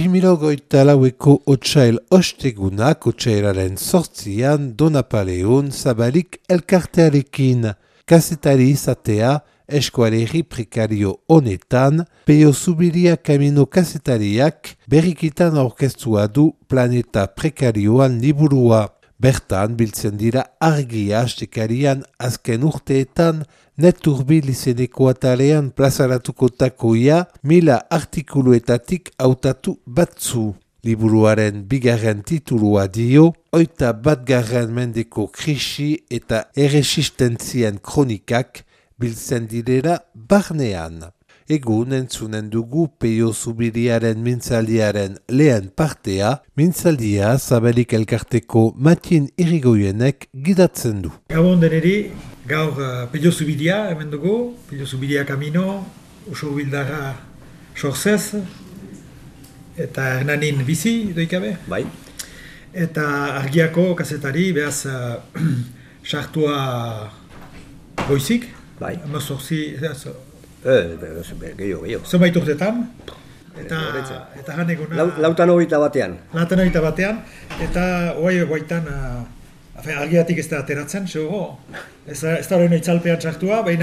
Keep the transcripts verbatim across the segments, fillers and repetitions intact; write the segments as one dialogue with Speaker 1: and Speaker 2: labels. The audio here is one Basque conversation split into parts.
Speaker 1: mila hogeita laueko otsail ostegunak otsailaren sortzian Donapaleon zabalik elkartearekin. Kazetari izatea eskualeri prekario honetan, Peio Zubiria Kamino kazetariak berrikitan aurkeztua du Planeta Prekarioan liburua. Bertan biltzen dira argia astekarian azken urteetan Neturbil izeneko atalean plazaratuko takoia mila artikuluetatik hautatu batzu. Liburuaren bigarren titulua dio, oita batgarren mendeko krisi eta erresistentzien kronikak biltzen direla barnean. Egun entzunen dugu Peio Zubiriaren mintzaldiaren lehen partea, mintzaldia zabalik elkarteko Matin Irigoyenek gidatzen du.
Speaker 2: Gabon deneri, gaur uh, Peio Zubiria hemen dugu, Peio Zubiria Kamino, Uso Bildarra sorzez, eta Hernanin bizi doikabe.
Speaker 3: Bai.
Speaker 2: Eta argiako kazetari, behaz, uh, sartua goizik.
Speaker 3: Bai.
Speaker 2: Hama zorzi,
Speaker 3: Eh, gehiago, gehiago.
Speaker 2: zenbait urtetan, eta, eta jan egona...
Speaker 3: Lau, lautan hogeita batean.
Speaker 2: Lautan hogeita batean, eta oai guaitan, uh, afen, argiatik ez da ateratzen, zego, ez, ez da horrein itzalpean sartua, baina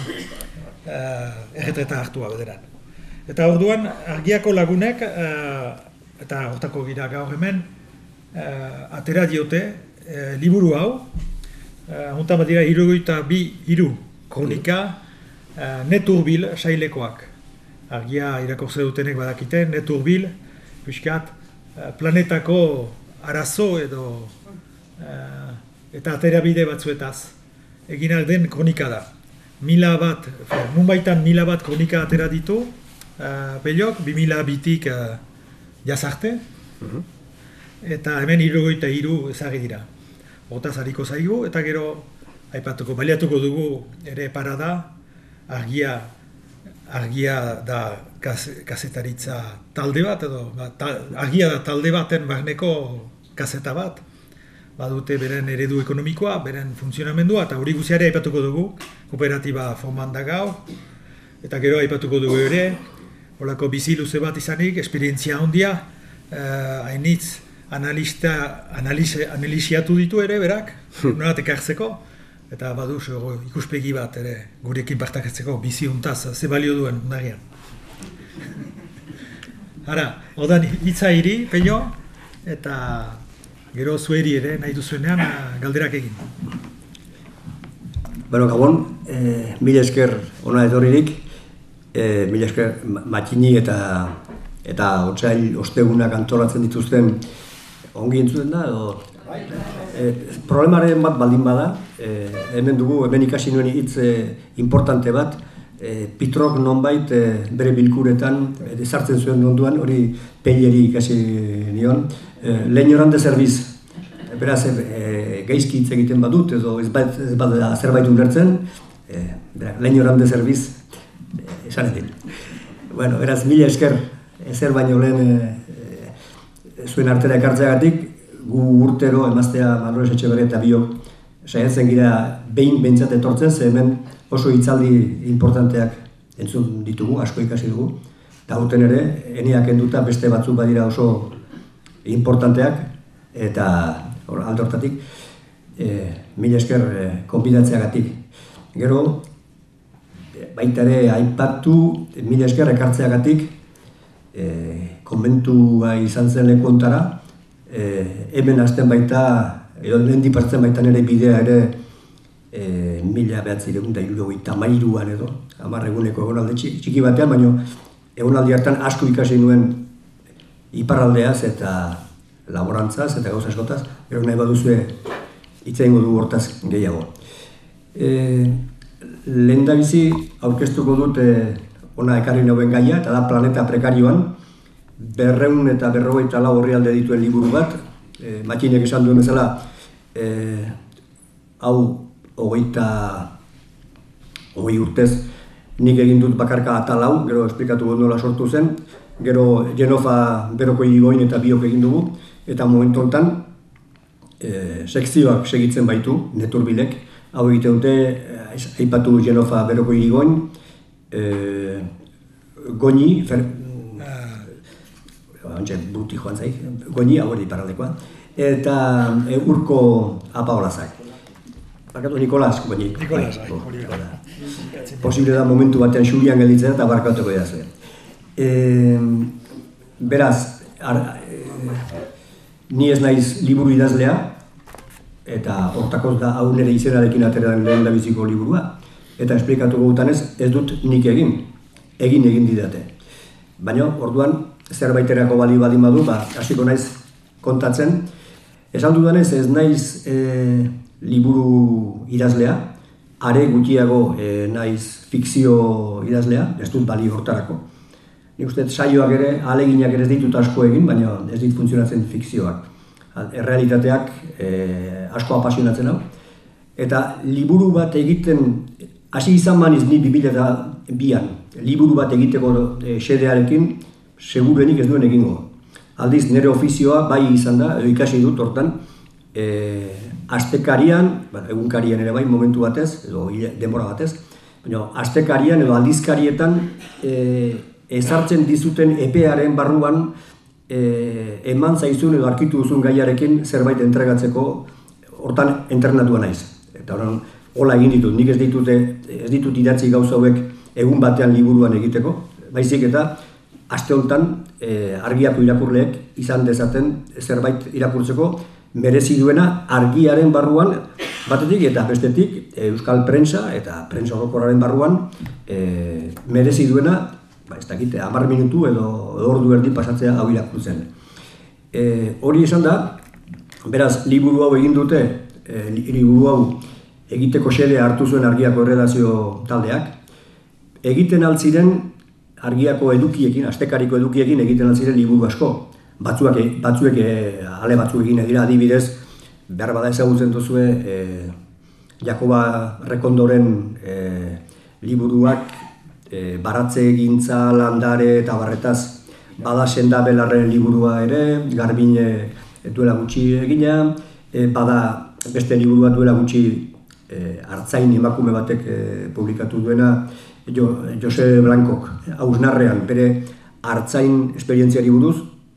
Speaker 2: uh, erretreta hartua bederan. Eta orduan, argiako lagunek, uh, eta hortako gira gaur hemen, uh, atera diote, uh, liburu hau, uh, hontan bat dira, hirurogeita bi hiru kronika, Uh, Neturbil sailekoak. Argia irakurtze dutenek badakite, Neturbil, pixkat, uh, planetako arazo edo uh, eta aterabide batzuetaz egin den kronika da. Mila bat, nunbaitan mila bat kronika atera ditu, uh, Peiok, bi mila bitik uh, jazarte, uh-huh. Eta hemen hirurogeita hiru ezagri dira. Hortaz hariko zaigu, eta gero aipatuko, baliatuko dugu ere parada, Argia, argia da kazetaritza talde bat, edo ba, ta, argia da talde baten barneko kazeta bat. Badute beren eredu ekonomikoa, beren funtzionamendua, eta hori guziare aipatuko dugu, kooperatiba forman da gaur, eta gero aipatuko dugu ere, holako bizi luze bat izanik, esperientzia handia, eh, hainitz analista, analise, analiziatu ditu ere, berak, norat ekartzeko, eta badu ikuspegi bat ere gurekin partakatzeko bizi untaz, ze balio duen undagian. Hara, odan hitza hiri, Peio, eta gero zueri ere nahi duzuenean galderak egin.
Speaker 3: Bueno, Gabon, eh, mila esker ona etorririk, eh, mila esker Matini eta eta otsail ostegunak antolatzen dituzten ongi entzuten da, edo Eh, problemaren bat baldin bada, eh, hemen dugu, hemen ikasi nuen hitz eh, importante bat, eh, Pitrok nonbait eh, bere bilkuretan ezartzen eh, zuen onduan, hori Peileri ikasi nion, eh, lehen oran de zerbiz, beraz, eh, gaizki hitz egiten badut, edo ez bat, ez bat zerbait ulertzen, eh, lehen oran de zerbiz, eh, esan edin. Bueno, beraz, mila esker, ezer baino lehen eh, zuen artera ekartzeagatik, gu urtero emaztea Manolez Etxeberria eta biok saiatzen gira behin behintzat etortzen, ze hemen oso hitzaldi importanteak entzun ditugu, asko ikasi dugu. Eta aurten ere, eniak enduta beste batzuk badira oso importanteak, eta alde hortatik, e, mila esker e, konbidatzeagatik. Gero, baita ere aipatu, mila esker ekartzeagatik, e, konbentua izan zen lekuontara, Eh, hemen hasten baita, edo lehendi partzen baitan ere bidea ere eh, mila behatzireun da hirurogeita hamairuan edo, hamar eguneko egonaldi txiki batean, baina egonaldi hartan asko ikasi nuen iparraldeaz eta laborantzaz eta gauza askotaz, gero nahi baduzue hitz egingo du hortaz gehiago. Eh, lehendabizi aurkeztuko dut eh, ona ekarri nauen gaia, eta da Planeta Prekarioan, berreun eta berrogeita lau orrialde dituen liburu bat, e, Matxinek esan duen bezala, e, hau hogeita hogei urtez nik egin dut bakarka atal hau, gero esplikatu nola sortu zen, gero Genofa Beroko Irigoyen eta biok egin dugu, eta momentu honetan e, sekzioak segitzen baitu, Neturbilek, hau egite dute, aipatu Genofa Beroko Irigoyen, e, Goñi, fer, ontsa buruti joan zaik, goini, hori iparraldekoa, eta e, urko apaolazak. Barkatu, Nikolas, goini.
Speaker 2: Nikolas, hori
Speaker 3: da. Posible da momentu batean xurian gelditzen eta barkatuko edazue. E, beraz, ar, e, ni ez naiz liburu idazlea, eta hortakoz da hau nire izenarekin ateran lehen da biziko liburua, eta esplikatuko gutanez ez dut nik egin, egin egin didate. Baina, orduan, zerbaiterako bali baldin badu, ba, hasiko naiz kontatzen. Esan dudanez ez naiz e, liburu idazlea, are gutxiago e, naiz fikzio idazlea, ez dut bali hortarako. Nik uste saioak ere, ahaleginak ere ez ditut asko egin, baina ez dit funtzionatzen fikzioak. Errealitateak e, asko apasionatzen hau. Eta liburu bat egiten, hasi izan maniz ni bi mila bian, liburu bat egiteko e, xedearekin, segurenik ez duen egingo. Aldiz, nire ofizioa bai izan da, edo ikasi dut hortan, e, astekarian, egunkarian ere bai momentu batez, edo denbora batez, baina astekarian edo aldizkarietan e, ezartzen dizuten epearen barruan e, eman zaizun edo arkitu duzun gaiarekin zerbait entregatzeko hortan entrenatua naiz. Eta horren, hola egin ditut, nik ez ditut, ez ditut idatzi gauza hauek egun batean liburuan egiteko, baizik eta aste honetan e, argiako irakurleek izan dezaten zerbait irakurtzeko merezi duena argiaren barruan batetik eta bestetik euskal prentsa eta prentsa orokorraren barruan e, merezi duena, ba, ez dakite, hamar minutu edo ordu erdi pasatzea hau irakurtzen. E, hori esan da, beraz, liburu hau egin dute, e, liburu hau egiteko xede hartu zuen argiako erredazio taldeak, egiten altziren argiako edukiekin, astekariko edukiekin egiten altziren liburu asko. Batzuak, batzuek, e, ale batzuk egin dira, adibidez, behar bada ezagutzen duzue, e, Jakoba Rekondoren e, liburuak e, baratze egintza, landare eta barretaz, bada Senda Belarren liburua ere, Garbine duela gutxi egina, e, bada beste liburua duela gutxi e, Artzain emakume batek e, publikatu duena, Jo, Jose Blankok, hausnarrean, bere Artzain esperientziari buruz,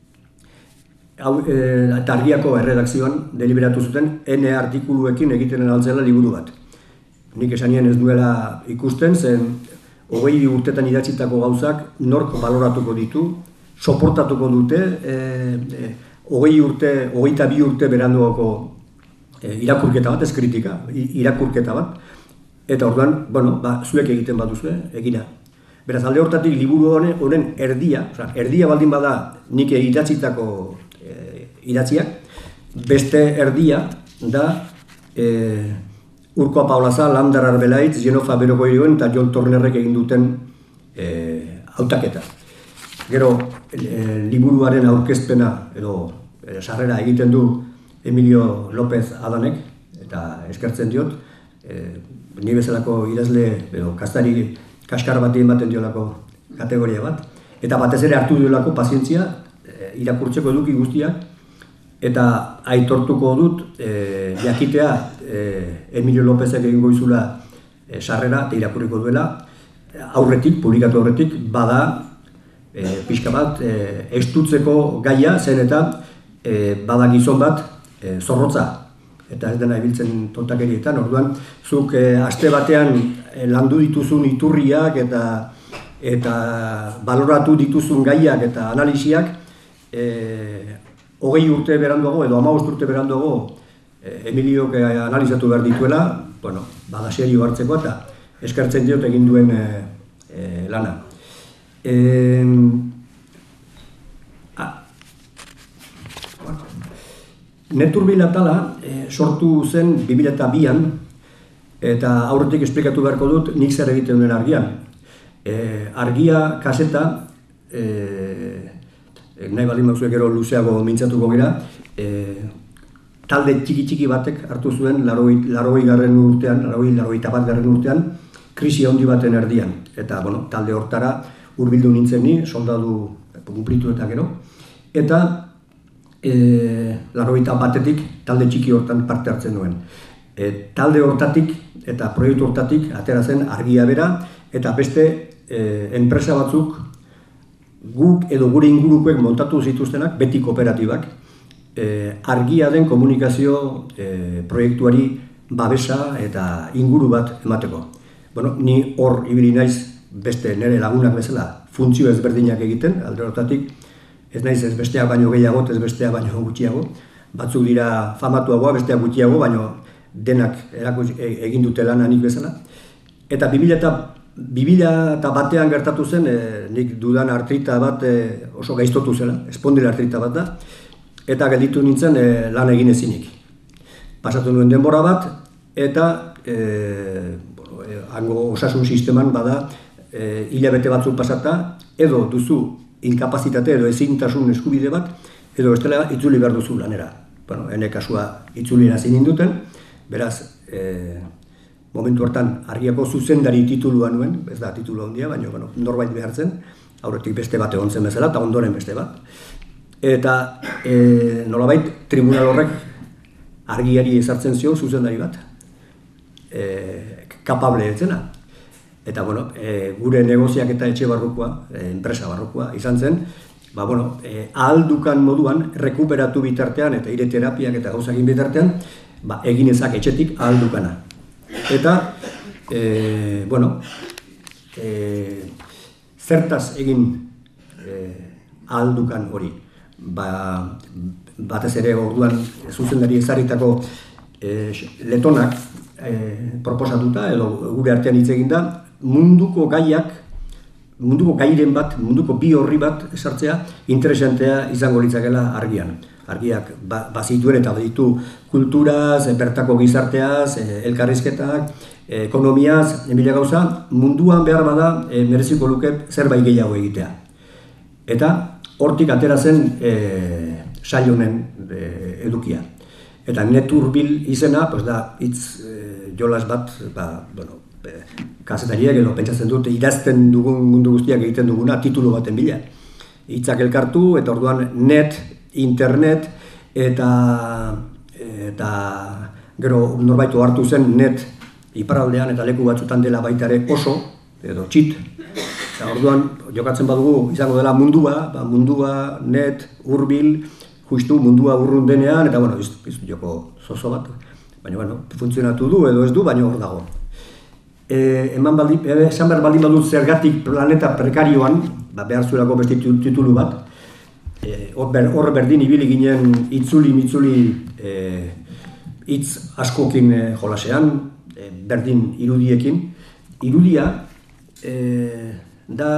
Speaker 3: hau, e, eta argiako erredakzioan deliberatu zuten N artikuluekin egiten altzela liburu bat. Nik esanien ez duela ikusten, zen hogei urtetan idatzitako gauzak nork baloratuko ditu, soportatuko dute, e, e, hogei urte, hogeita bi urte beranduako e, irakurketa bat, ez kritika, irakurketa bat, eta orduan, bueno, ba, zuek egiten baduzue, egina. Beraz, alde hortatik liburu honen, honen erdia, oza, erdia baldin bada nik idatzitako e, idatziak, beste erdia da e, Urko Apaolaza, Landar Arbelaitz, Genofa Berogoioen eta Jon Tornerrek egin duten e, hautaketa. Gero, e, liburuaren aurkezpena edo e, sarrera egiten du Emilio López Adanek, eta eskertzen diot, e, ni bezalako idazle, edo kastari kaskar bat ematen diolako kategoria bat, eta batez ere hartu diolako pazientzia, e, irakurtzeko eduki guztiak, eta aitortuko dut, e, jakitea e, Emilio Lópezek egingo izula e, sarrera eta irakurriko duela, aurretik, publikatu aurretik, bada e, pixka bat, e, estutzeko gaia zen eta e, bada gizon bat e, zorrotza, eta ez dena ibiltzen tontakerietan, orduan, zuk e, aste batean e, landu dituzun iturriak eta eta baloratu dituzun gaiak eta analisiak e, hogei urte beranduago edo hamabost urte beranduago e, Emiliok analizatu behar dituela, bueno, bada serio hartzeko eta eskertzen diot egin duen e, e, lana. E, Neturbil atala e, sortu zen bi mila bian eta aurretik esplikatu beharko dut nik zer egiten duen argian. E, argia kaseta, e, nahi baldin bazuek gero luzeago mintzatuko gira, e, talde txiki-txiki batek hartu zuen larogei garren urtean, larogei, larogeita bat garren urtean, krisi handi baten erdian. Eta bueno, talde hortara hurbildu nintzen ni, soldadu kumplitu eta gero. Eta E, larrogeita batetik talde txiki hortan parte hartzen duen. E, talde hortatik eta proiektu hortatik atera zen argia bera eta beste e, enpresa batzuk guk edo gure ingurukoek montatu zituztenak, beti kooperatibak, eh, argia den komunikazio eh, proiektuari babesa eta inguru bat emateko. Bueno, ni hor ibili naiz beste nire lagunak bezala funtzio ezberdinak egiten, alde horretatik, ez naiz ez besteak baino gehiago, ez besteak baino gutxiago, batzuk dira famatuagoa, besteak gutxiago, baino denak erakus, egin dute lan nik bezala. Eta bi mila batean gertatu zen, e, nik dudan artrita bat e, oso gaiztotu zela, espondil artrita bat da, eta gelditu nintzen e, lan egin ezinik. Pasatu nuen denbora bat, eta e, bueno, e, hango osasun sisteman bada e, hilabete batzuk pasata, edo duzu inkapazitate edo ezintasun eskubide bat, edo bestela itzuli behar duzu lanera. Bueno, ene kasua itzuli erazi ninduten, beraz, e, momentu hortan argiako zuzendari titulua nuen, ez da titulu handia, baina bueno, norbait behartzen, aurretik beste bat egon zen bezala, eta ondoren beste bat. Eta e, nolabait tribunal horrek argiari ezartzen zion zuzendari bat, e, kapable etzena. Eta bueno, e, gure negoziak eta etxe barrukoa, e, enpresa barrukoa izan zen, ba, bueno, e, ahaldukan moduan, rekuperatu bitartean eta ire terapiak eta gauzakin bitartean, ba, egin ezak etxetik ahaldukana. Eta, e, bueno, e, zertaz egin e, ahaldukan hori. Ba, batez ere orduan zuzendari ezarritako e, letonak e, proposatuta, edo gure artean hitz egin da, munduko gaiak, munduko gairen bat, munduko bi horri bat esartzea interesantea izango litzakela argian. Argiak bazituen eta ditu kulturaz, bertako gizarteaz, elkarrizketak, ekonomiaz, emila gauza, munduan behar bada mereziko luke zerbait gehiago egitea. Eta hortik atera zen e, sail honen e, edukia. Eta Neturbil izena, pues da, hitz e, jolas bat, ba, bueno, e, kazetariak edo pentsatzen dute idazten dugun mundu guztiak egiten duguna titulu baten bila. Hitzak elkartu eta orduan net, internet eta eta gero norbaitu hartu zen net iparraldean eta leku batzutan dela baita ere oso edo txit. Eta orduan jokatzen badugu izango dela mundua, ba, mundua, net, hurbil, justu mundua urrun denean eta bueno, iz joko zozo bat. Baina bueno, funtzionatu du edo ez du, baina hor dago. E, eman baldin, esan behar baldin badut zergatik planeta prekarioan, ba, behar zuelako beste titulu bat, e, hor ber, berdin ibili ginen itzuli-mitzuli e, hitz askokin e, jolasean, e, berdin irudiekin. Irudia e, da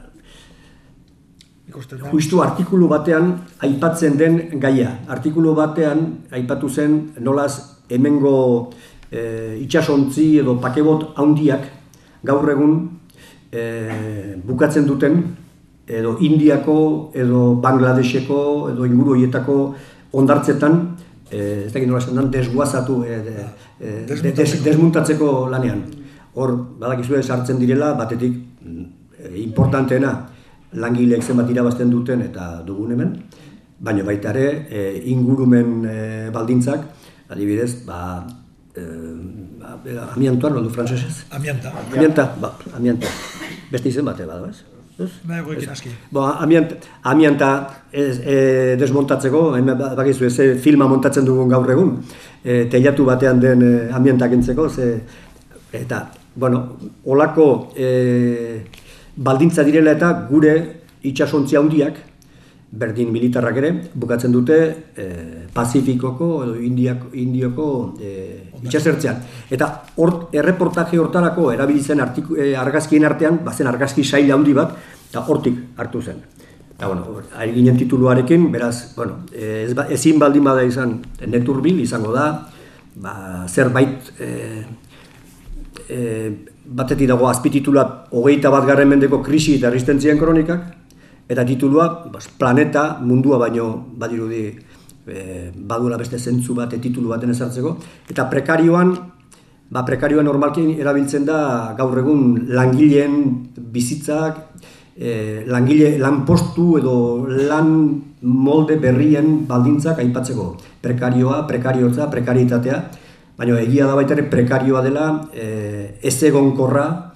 Speaker 3: justu artikulu batean aipatzen den gaia. Artikulu batean aipatu zen nolaz hemengo E, itxasontzi edo pakebot handiak gaur egun e, bukatzen duten edo Indiako edo Bangladeseko edo inguru horietako ondartzetan e, ez dakit nola esan den desguazatu e, de, e, des, desmuntatzeko lanean. Hor badakizue sartzen direla batetik e, importanteena langileek zenbat irabazten duten eta dugun hemen, baina baita ere e, ingurumen e, baldintzak, adibidez, ba Uh, amiantoan, no du frantzesez?
Speaker 2: Amianta.
Speaker 3: Amianta, ba, amianta. Beste izen bate bada, ez?
Speaker 2: Ba, egoekin aski.
Speaker 3: Bo, amianta, amianta ez, e, desmontatzeko, bakizu ez, filma montatzen dugun gaur egun, e, teilatu batean den e, amiantak entzeko, ze, eta, bueno, olako e, baldintza direla eta gure itxasontzi handiak, berdin militarrak ere, bukatzen dute e, Pazifikoko edo Indiako, Indioko e, itxasertzean. Eta hor, erreportaje hortarako erabilizen e, argazkien artean, bazen argazki sail handi bat, eta hortik hartu zen. Eta, bueno, ari ginen tituluarekin, beraz, bueno, ez, ezin baldin bada izan Neturbil izango da, ba, zerbait e, e, batetik dago azpititula hogeita bat garren mendeko krisi eta erresistentzien kronikak, eta titulua, bas, planeta, mundua baino badirudi e, badula beste zentzu bat, titulu baten ezartzeko. Eta prekarioan, ba, prekarioan normalki erabiltzen da gaur egun langileen bizitzak, e, langile lanpostu edo lan molde berrien baldintzak aipatzeko. Prekarioa, prekariotza, prekarietatea, baina egia da baita ere prekarioa dela e, ez egonkorra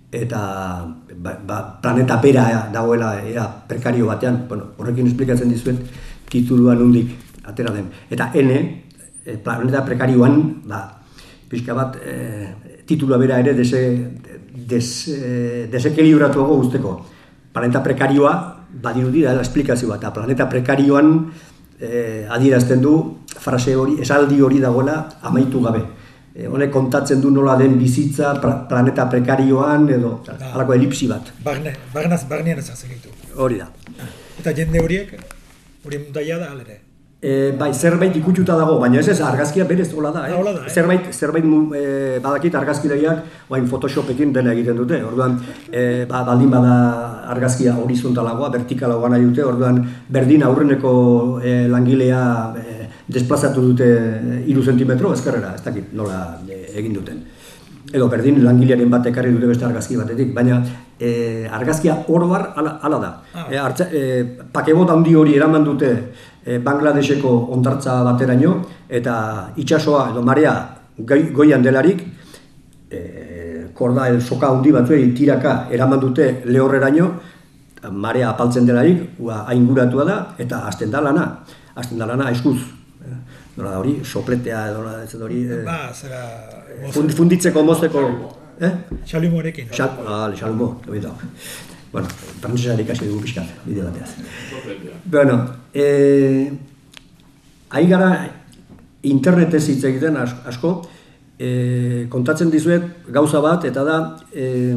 Speaker 3: eta ba, ba, planeta bera dagoela ea prekario batean, bueno, horrekin esplikatzen dizuet tituluan nondik atera den. Eta N, e, planeta prekarioan, ba, pixka bat, e, titulua bera ere dese, des, e, desekilibratuago guzteko. Planeta prekarioa, badirudi da esplikazio bat, eta planeta prekarioan e, adierazten du frase hori, esaldi hori dagoela amaitu gabe. E, honek kontatzen du nola den bizitza planeta prekarioan edo halako elipsi bat.
Speaker 2: Barne, barnaz, barnean ezartzen ditu.
Speaker 3: Hori da.
Speaker 2: Eta jende horiek, hori mundaia da alere.
Speaker 3: E, bai, zerbait ikutxuta dago, baina ez ez argazkia berez hola da. Eh?
Speaker 2: Hola da, eh?
Speaker 3: Zerbait, zerbait e, badakit argazkilariak oain Photoshopekin dena egiten dute. Orduan, e, ba, baldin bada argazkia horizontalagoa, vertikalagoa nahi dute, orduan berdin aurreneko e, langilea e, desplazatu dute hiru zentimetro ezkerrera, ez dakit nola e, egin duten. Edo berdin langilearen bat ekarri dute beste argazki batetik, baina e, argazkia oroar ala, ala da. Ah. E, hartza, e, pakebot handi hori eraman dute e, Bangladeseko hondartza bateraino, eta itsasoa edo marea goi, goian delarik, e, korda el soka handi batzuei tiraka eraman dute lehorreraino, marea apaltzen delarik, ua, ainguratua da, eta hasten da lana, hasten da lana eskuz. Nola da hori, sopletea edo ez da hori...
Speaker 2: Ba, zera...
Speaker 3: Fund, funditzeko, mozteko... Eh?
Speaker 2: Xalumorekin.
Speaker 3: Xal, ah, xalumo, hori da. Bueno, frantzesari kasi dugu pixkat, bide bateaz. Bueno, eh, ahi gara internetez hitz egiten asko, eh, kontatzen dizuet gauza bat, eta da... Eh,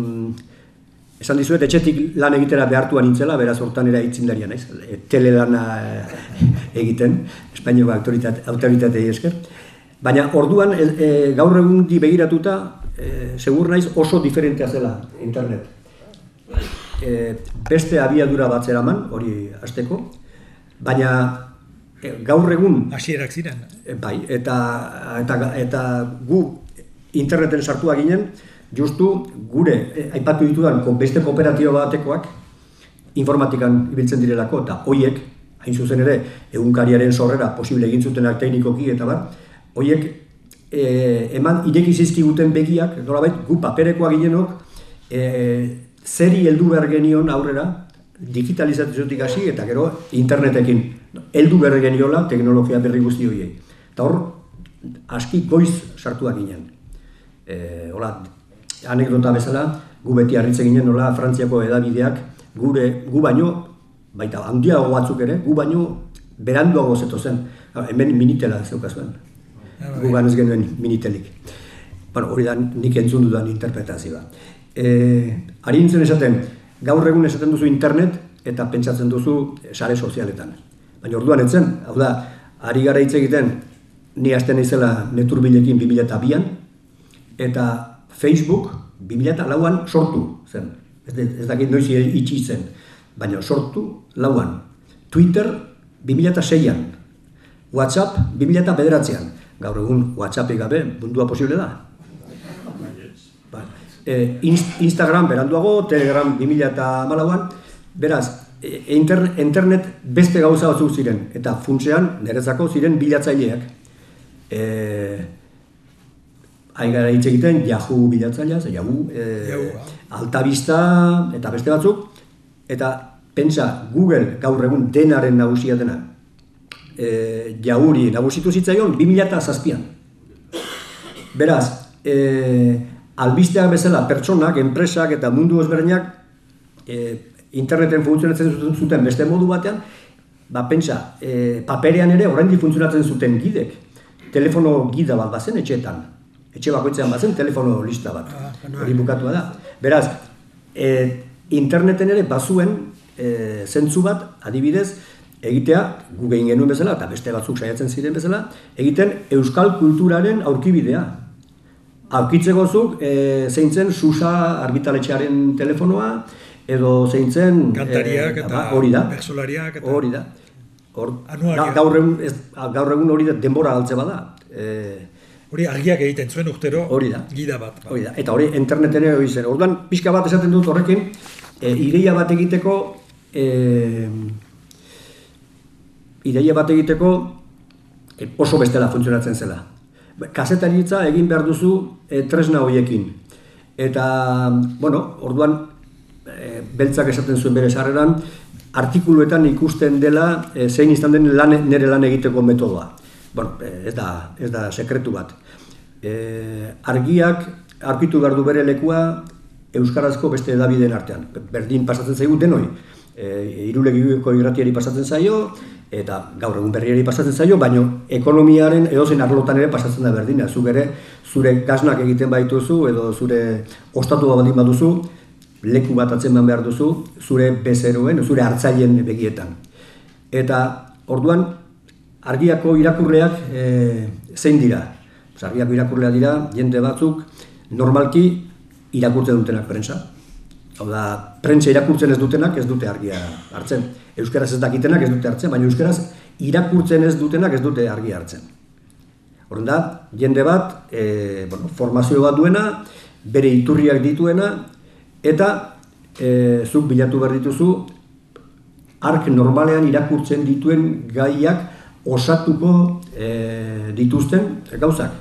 Speaker 3: Esan dizuet, etxetik lan egitera behartuan nintzela, beraz hortan era itzindaria naiz, e, telelana egiten, Espainiako autoritatei esker. Baina orduan, e, e, gaur egun di begiratuta, e, segur naiz oso diferentea zela internet. E, beste abiadura bat zeraman, hori hasteko, baina e, gaur egun...
Speaker 2: Hasierak ziren.
Speaker 3: E, bai, eta, eta, eta gu interneten sartua ginen, justu gure, eh, aipatu ditudan beste kooperatiba batekoak informatikan ibiltzen direlako, eta hoiek, hain zuzen ere, egunkariaren sorrera posible egin zutenak teknikoki eta bar, hoiek eh, eman ireki zizkiguten begiak, nolabait, gu paperekoa ginenok, eh, zeri heldu behar genion aurrera, digitalizatzetik hasi eta gero internetekin heldu behar geniola teknologia berri guzti horiei. Eta hor, aski goiz sartua ginen. Eh, hola, anekdota bezala, gu beti harritze ginen nola Frantziako edabideak gure, gu baino, baita handiago batzuk ere, gu baino beranduago zeto zen. Hemen minitela zeukazuen. Gu ganez genuen minitelik. Bueno, hori da nik entzun dudan interpretazioa. E, ari nintzen esaten, gaur egun esaten duzu internet eta pentsatzen duzu sare sozialetan. Baina orduan etzen, hau da, ari gara hitz egiten, ni hasten naizela neturbilekin bi mila bian, eta Facebook bi mila lauan sortu zen, ez, ez dakit noiz itxi zen, baina sortu lauan. Twitter bi mila seian, WhatsApp bi mila bederatzean. Gaur egun WhatsAppik gabe mundua posible da. Ba, e, Instagram beranduago, Telegram bi mila hamalauan, beraz, e, inter, internet beste gauza batzuk ziren, eta funtsean niretzako ziren bilatzaileak. E, Hain gara hitz egiten, Yahoo bilatzailea, Yahoo, e, Altavista eta beste batzuk, eta pentsa Google gaur egun denaren nagusia dena, e, Yahoo-ri nagusitu zitzaion bi mila zazpian. Beraz, e, albisteak bezala pertsonak, enpresak eta mundu ezberdinak e, interneten funtzionatzen zuten beste modu batean, ba pentsa, e, paperean ere oraindik funtzionatzen zuten gidek, telefono gida bat bazen etxeetan. Etxe bakoitzean bazen telefono lista bat, hori bukatua da. Beraz, e, interneten ere bazuen e, zentzu bat, adibidez, egitea, gu gehin genuen bezala, eta beste batzuk saiatzen ziren bezala, egiten euskal kulturaren aurkibidea. Aurkitzeko zuk, e, zeintzen Susa argitaletxearen telefonoa, edo zeintzen...
Speaker 2: Kantariak
Speaker 3: e,
Speaker 2: eta
Speaker 3: hori da,
Speaker 2: bertsolariak eta...
Speaker 3: Hori da. Hor, ga, gaur, egun, ez, gaur egun hori da denbora galtze bada. E,
Speaker 2: Hori argiak egiten zuen urtero
Speaker 3: hori da.
Speaker 2: Gida bat. Ba.
Speaker 3: Hori da. Eta hori interneten ere hori zen. Orduan, pixka bat esaten dut horrekin, e, ideia bat egiteko, e, ideia bat egiteko e, oso bestela funtzionatzen zela. Kazetaritza egin behar duzu e, tresna horiekin. Eta, bueno, orduan, e, beltzak esaten zuen bere sarreran, artikuluetan ikusten dela e, zein izan den lan, nire lan egiteko metodoa. Bueno, e, ez da, ez da sekretu bat. E, argiak aurkitu behar du bere lekua euskarazko beste edabideen artean. Berdin pasatzen zaigu denoi. E, Irulegiko irratiari pasatzen zaio, eta gaur egun berriari pasatzen zaio, baina ekonomiaren edozein arlotan ere pasatzen da berdina. Zuk ere, zure gaznak egiten baituzu, edo zure ostatua baldin baduzu, leku bat atzeman behar duzu, zure bezeroen, zure hartzaileen begietan. Eta orduan, argiako irakurleak e, zein dira? Argiako irakurleak dira, jende batzuk, normalki irakurtzen dutenak prentsa. Hau da, prentsa irakurtzen ez dutenak ez dute argia hartzen. Euskaraz ez dakitenak ez dute hartzen, baina euskaraz irakurtzen ez dutenak ez dute argia hartzen. Horren da, jende bat, e, bueno, formazio bat duena, bere iturriak dituena, eta e, zuk bilatu behar dituzu, ark normalean irakurtzen dituen gaiak osatuko e, dituzten gauzak.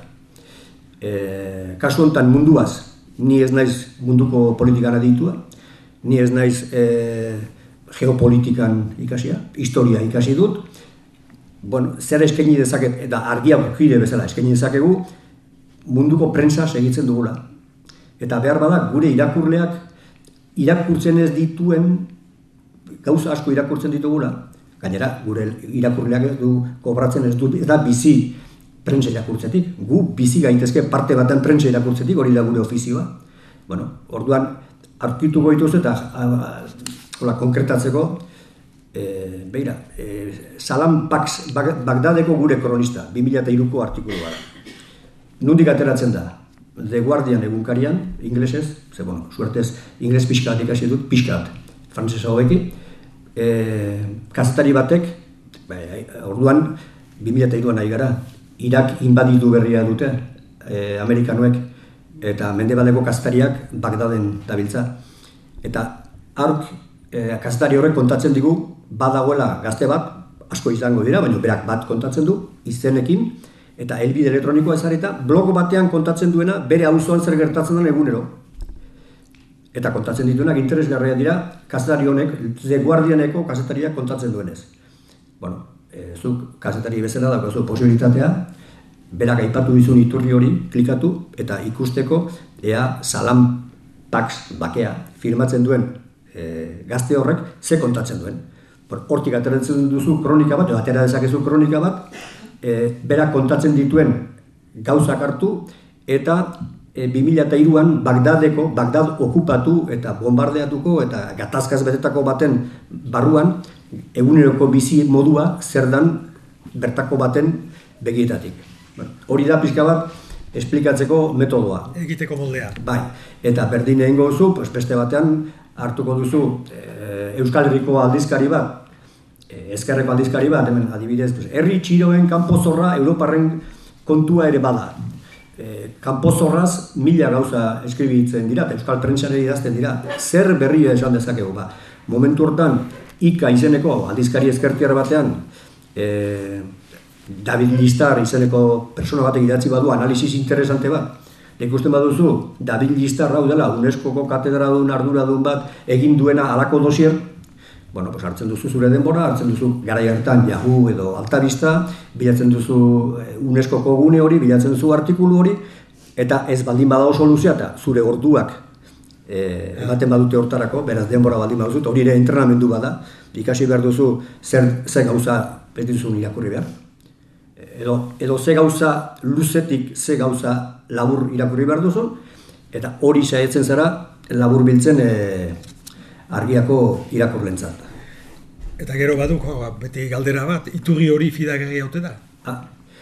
Speaker 3: E, kasu honetan munduaz, ni ez naiz munduko politikan aditua, ni ez naiz e, geopolitikan ikasia, historia ikasi dut, bueno, zer eskaini dezaket, eta argia kide bezala eskaini dezakegu, munduko prentsa segitzen dugula. Eta behar bada, gure irakurleak irakurtzen ez dituen, gauza asko irakurtzen ditugula. Gainera, gure irakurleak ez du kobratzen ez dut, eta bizi prentsa irakurtzetik. Gu bizi gaitezke parte baten prentsa irakurtzetik, hori da gure ofizioa. Bueno, orduan, aurkitu goituz eta hola, konkretatzeko, e, beira, e, Salam Pax Bagdadeko gure kronista, bi mila hiruko artikulua da. Nondik ateratzen da? The Guardian egunkarian, inglesez, ze, bueno, suertez, ingles pixkat ikasi dut, pixkat, frantzesa hobeki, e, kazetari batek, be, orduan, bi mila hiruan nahi gara, Irak inbaditu berria dute, e, Amerikanoek, eta mendebaldeko kazetariak Bagdaden dabiltza. Eta aurk, e, kazetari horrek kontatzen digu, badagoela gazte bat, asko izango dira, baina berak bat kontatzen du, izenekin, eta helbide elektronikoa ezarrita, blog batean kontatzen duena, bere auzoan zer gertatzen den egunero. Eta kontatzen dituenak interesgarriak dira, kazetari honek, The Guardianeko kazetariak kontatzen duenez. Bueno, e, zuk kazetari bezala daukazu posibilitatea, berak aipatu dizun iturri hori klikatu, eta ikusteko, ea Salam Pax bakea firmatzen duen e, gazte horrek, ze kontatzen duen. Hortik ateratzen duzu kronika bat, edo atera dezakezu kronika bat, e, berak kontatzen dituen gauzak hartu, eta e, bi mila hiruan Bagdadeko, Bagdad okupatu eta bombardeatuko eta gatazkaz betetako baten barruan, eguneroko bizi modua zer dan bertako baten begietatik. Bueno, hori da pixka bat esplikatzeko metodoa.
Speaker 2: Egiteko moldea.
Speaker 3: Bai, eta berdin egingo duzu, pues beste batean hartuko duzu e, Euskal Herriko aldizkari bat, ezkerreko aldizkari bat, hemen adibidez, pues, herri txiroen kanpozorra Europarren kontua ere bada. E, kanpozorraz mila gauza eskribitzen dira, euskal prentsare idazten dira. Zer berri esan dezakegu, ba. Momentu hortan, Ika izeneko aldizkari ezkertiar batean, e, David Listar izeneko persona batek idatzi badu analisis interesante bat. Ikusten baduzu, David Listar hau dela UNESCOko katedradun arduradun bat egin duena halako dosier, bueno, pues hartzen duzu zure denbora, hartzen duzu garai hartan Yahoo edo Altavista, bilatzen duzu UNESCOko gune hori, bilatzen duzu artikulu hori, eta ez baldin badago soluzioa eta zure orduak e, ematen badute hortarako, beraz denbora baldin baduzut, hori ere entrenamendu bada, ikasi behar duzu zer, zer gauza ez duzun irakurri behar. Edo, edo ze gauza luzetik ze gauza labur irakurri behar duzun, eta hori saiatzen zara labur biltzen e, argiako irakurlentzat.
Speaker 2: Eta gero baduk, beti galdera bat, iturri hori fidagarria haute da?
Speaker 3: Ah,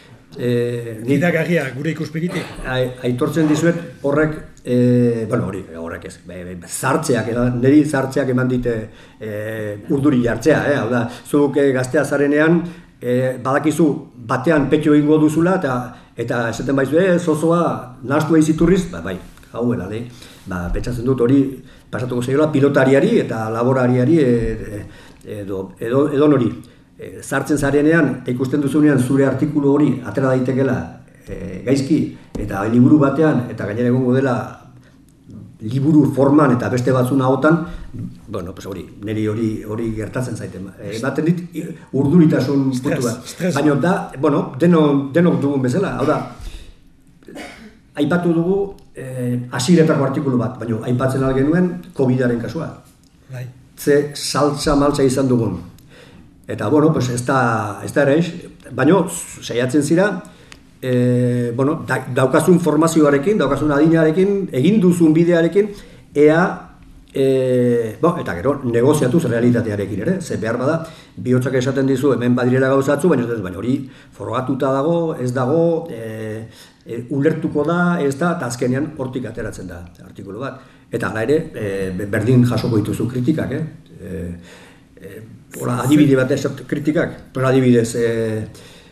Speaker 3: e,
Speaker 2: fidagarria gure ikuspegitik?
Speaker 3: Aitortzen dizuet horrek, e, bueno, hori, horrek ez, be, be, zartzeak, niri zartzeak eman dite e, urduri jartzea, eh? Hau da, zuk e, gaztea zarenean, e, badakizu batean petxo egingo duzula, eta, eta esaten baizu, e, zozoa nahastu eiz iturriz, ba, bai, hauela, de, ba, pentsatzen dut hori, pasatuko zaiola pilotariari eta laborariari e, edo, edo, edo nori. E, zartzen zarenean, ikusten duzunean zure artikulu hori atera daitekela e, gaizki, eta liburu batean, eta gainera egongo dela liburu forman eta beste batzuna ahotan, bueno, pues hori, niri hori hori gertatzen zaite. Ematen dit urduritasun puntu bat. Baina da, bueno, denok denok dugun bezala, hau da, aipatu dugu hasiretako artikulu bat, baina aipatzen al genuen Covidaren kasua.
Speaker 2: Bai.
Speaker 3: Ze saltza maltza izan dugun. Eta, bueno, pues ez da, ez da ere, baina saiatzen zira, e, bueno, da, daukazun formazioarekin, daukazun adinarekin, egin duzun bidearekin, ea, e, bo, eta gero, negoziatuz realitatearekin ere, ze behar bada, bihotzak esaten dizu, hemen badirela gauzatzu, baina, baina hori forogatuta dago, ez dago, e, e, ulertuko da, ez da, eta azkenean hortik ateratzen da artikulu bat. Eta hala ere, e, berdin jasoko dituzu kritikak, eh? E, e, Hora, adibide bat ez kritikak, pero adibidez, e,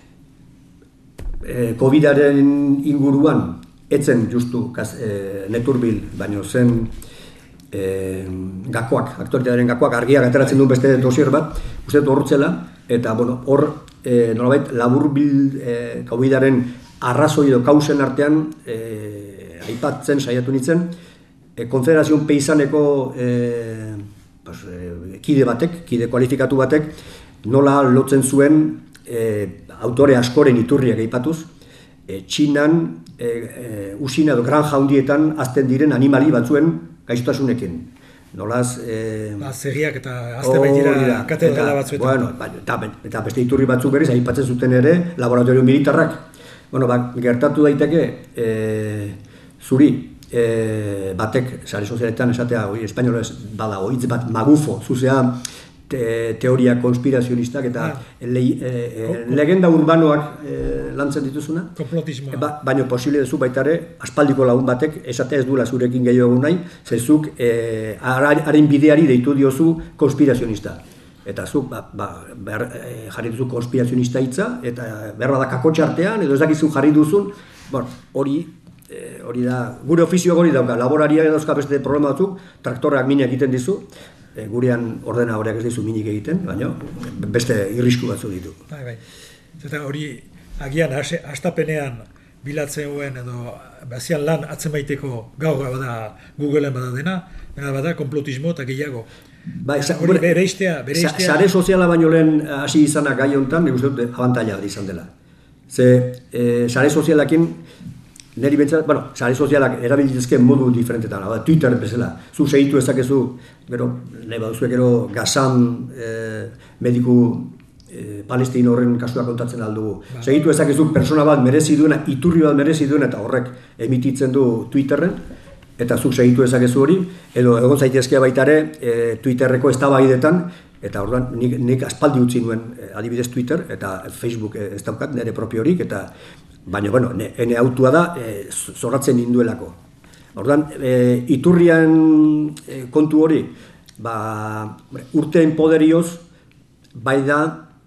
Speaker 3: e, Covidaren inguruan, etzen justu kaz, e, neturbil, baino zen e, gakoak, aktualitatearen gakoak, argiak ateratzen duen beste dosier bat, uste dut horretzela, eta bueno, hor, e, nolabait, laburbil e, Covidaren arrazoi edo kausen artean e, aipatzen, saiatu nintzen, e, Konfederazion Peisaneko e, Pues, eh, kide batek, kide kualifikatu batek, nola lotzen zuen eh, autore askoren iturriak aipatuz, eh, Txinan, eh, eh, usina edo granja handietan azten diren animali batzuen gaixotasunekin. Nolaz... Eh,
Speaker 2: ba, zerriak eta azte baitira katedrala batzuetan.
Speaker 3: Bueno, ba, eta, eta beste iturri batzuk berriz, aipatzen zuten ere, laboratorio militarrak. Bueno, ba, gertatu daiteke, eh, zuri, E, batek, sare sozialetan esatea, hori espainolez bada, hitz bat magufo, zuzea te, teoria konspirazionistak eta ah. le, e, e, legenda urbanoak e, lantzen dituzuna.
Speaker 2: Komplotismoa.
Speaker 3: E, ba, baina posible duzu baitare, aspaldiko lagun batek esatea ez duela zurekin gehiago nahi, zezuk e, haren bideari deitu diozu konspirazionista. Eta zuk ba, ba, behar, e, jarri duzu konspirazionista hitza, eta behar bada kakotxartean, edo ez dakizu jarri duzun, bon, hori E, hori da, gure ofizioak hori dauka, laborariak dauzka beste problema batzuk, traktorrak minak egiten dizu, e, gurean ordena horiak ez dizu minik egiten, baina beste irrisku batzu ditu.
Speaker 2: Bai, bai. Eta hori, agian hastapenean bilatzen duen edo bazian lan atzen baiteko gaur bada Googleen bada dena, bada bada komplotismo eta gehiago.
Speaker 3: Bai, sa,
Speaker 2: hori bere istea, bere istea.
Speaker 3: Sare soziala baino lehen hasi izanak gai honetan, nik uste dut abantaila izan dela. Ze, e, sare sozialakin, neri bentsat, bueno, sare sozialak erabilitzezken modu diferentetan, hau da, Twitter bezala, zu segitu ezakezu, gero, nahi baduzue gero Gazan eh, mediku eh, palestin horren kasua kontatzen aldugu. Ba. Segitu ezakezu persona bat merezi duena, iturri bat merezi duena, eta horrek emititzen du Twitterren, eta zuk segitu ezakezu hori, edo egon zaitezkea baitare eh, Twitterreko eztabaidetan, eta orduan nik, nik aspaldi utzi nuen eh, adibidez Twitter, eta Facebook eh, ez daukat, nire propio horik, eta baina, bueno, ene autua da, e, zoratzen ninduelako. Orduan, e, iturrian e, kontu hori, ba, urteen poderioz, bai da,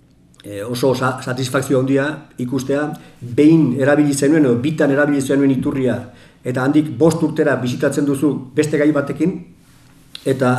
Speaker 3: e, oso sa, satisfakzio handia ikustea, behin erabili zenuen, edo bitan erabili zenuen iturria, eta handik bost urtera bisitatzen duzu beste gai batekin, eta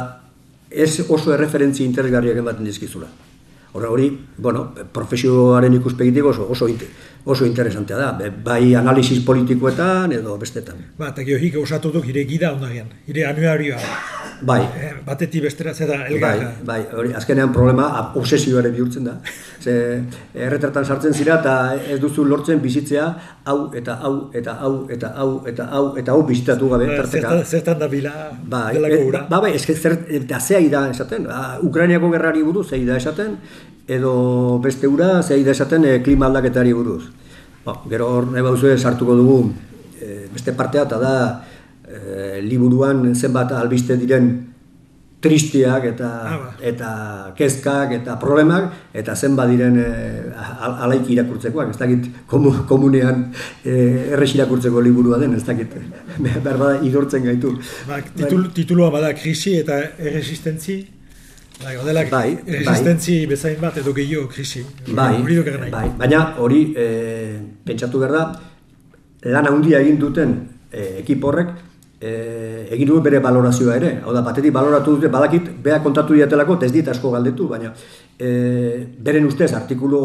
Speaker 3: ez oso erreferentzia interesgarriak ematen dizkizula. Horra hori, bueno, profesioaren ikuspegitik oso, oso, oso interesantea da, bai analisis politikoetan edo bestetan.
Speaker 2: Ba, eta geohik osatu duk hire gida ondagian, hire anuarioa.
Speaker 3: Bai.
Speaker 2: Eh, batetik bestera zera elgarra.
Speaker 3: Bai, bai, hori, azkenean problema obsesioare bihurtzen da. Ze, erretratan sartzen zira eta ez duzu lortzen bizitzea hau eta hau eta hau eta hau eta hau eta hau bizitatu gabe tarteka.
Speaker 2: Zertan da bila
Speaker 3: bai,
Speaker 2: delako gura.
Speaker 3: Ba, bai, ez zer, eta zea da esaten, Ukrainiako gerrari buruz zea da esaten, edo beste ura zea da esaten e, klima aldaketari buruz. Ba, gero hor nahi bauzue sartuko dugu e, beste partea eta da e, liburuan zenbat albiste diren tristeak eta,
Speaker 2: ah,
Speaker 3: eta kezkak eta problemak eta zenbat diren e, alaiki irakurtzekoak, ez dakit komunean e, errex irakurtzeko liburua den, ez dakit behar bada idortzen gaitu.
Speaker 2: Ba, titul, titulua bada krisi eta erresistentzi, bai, odelak bai, erresistentzi bai. Bezain bat edo gehiago krisi.
Speaker 3: Bai, bai, baina hori e, pentsatu behar da, lan handia egin duten e, ekip horrek, E, egin du bere balorazioa ere, hau da, batetik baloratu dute, badakit, beha kontatu diatelako, ez dit asko galdetu, baina e, beren ustez artikulu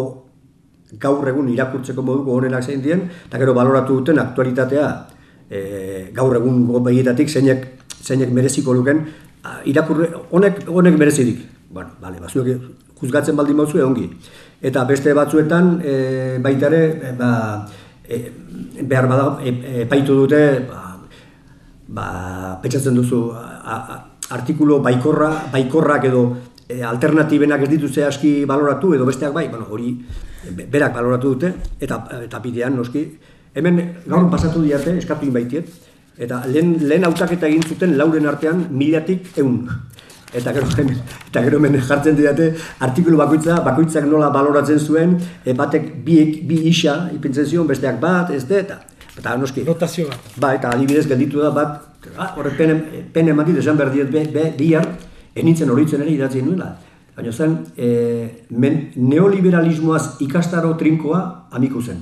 Speaker 3: gaur egun irakurtzeko moduko honenak zein dien, eta gero baloratu duten aktualitatea e, gaur egun begietatik zeinek, zeinek mereziko luken, irakurri, honek, honek merezirik. Bueno, bale, bazuek juzgatzen baldin bauzue ongi. Eta beste batzuetan, e, baita ere, e, ba, e, behar bada, epaitu e, dute, ba, ba, pentsatzen duzu, a, a, artikulu baikorra, baikorrak edo e, alternatibenak ez dituzte aski baloratu, edo besteak bai, bueno, hori berak baloratu dute, eta, eta bidean, noski, hemen gaur pasatu diarte, eskatu inbaitiet, eta lehen, lehen hautaketa egin zuten lauren artean milatik eun. Eta gero, eta gero hemen jartzen didate artikulu bakoitza, bakoitzak nola baloratzen zuen, e, batek bi, bi isa ipintzen zion, besteak bat, ez de, eta, eta noski.
Speaker 2: Notazio bat.
Speaker 3: Ba, eta adibidez gelditu da bat, ah, horre pene, pene ematit, esan behar diet, be, be, bihar, enintzen horitzen ere idatzen nuela. Baina zen, e, men, neoliberalismoaz ikastaro trinkoa amiku zen.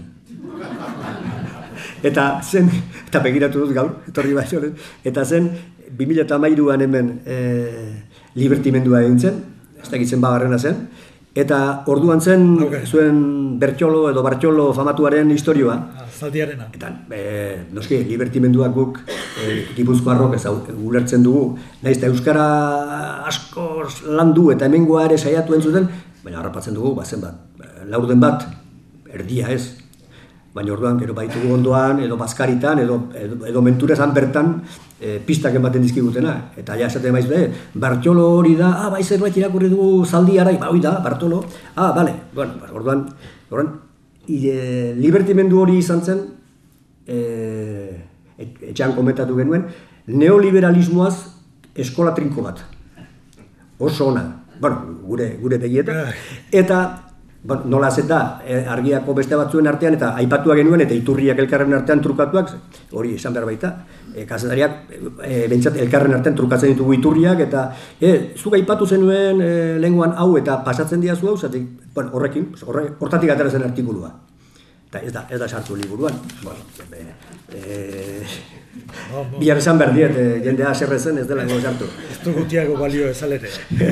Speaker 3: Eta zen, eta begiratu dut gaur, etorri baixoren, eta zen, bi mila hamairuan hemen e, libertimendua egin zen, ez da egitzen bagarrena zen, eta orduan zen okay. Zuen Bertxolo edo Bartxolo famatuaren historioa.
Speaker 2: Ah, zaldiarena.
Speaker 3: Eta, e, noski, libertimenduak guk e, Gipuzkoarrok ez ulertzen dugu, nahiz eta Euskara asko landu eta hemengoa ere saiatu entzuten, baina harrapatzen dugu, bazen bat, laurden bat, erdia ez. Baina orduan, gero baitugu ondoan, edo bazkaritan, edo, edo, edo menturezan bertan, e, pistak ematen dizkigutena. Eta ja esaten maiz, be, Bartxolo hori da, ah, bai zerbait irakurri dugu zaldi arai, ba, hori da, Bartolo, ah, bale, bueno, orduan, orduan, e, libertimendu hori izan zen, e, etxean komentatu genuen, neoliberalismoaz eskola trinko bat. Oso ona, bueno, gure, gure begietan, eta, Bon, nola zet da, argiako beste batzuen artean eta aipatua genuen eta iturriak elkarren artean trukatuak, hori esan behar baita, e, kazetariak e, bentsat elkarren artean trukatzen ditugu iturriak eta e, zuk aipatu zenuen e, lenguan hau eta pasatzen diazu hau, zatik, bueno, horrekin, horre, hortatik atera zen artikulua. Eta ez da, ez da sartu liburuan. Bueno, e, e, bihar esan behar diet, e, jendea aserrezen ez dela ego sartu.
Speaker 2: Ez du gutiago balio ezalere.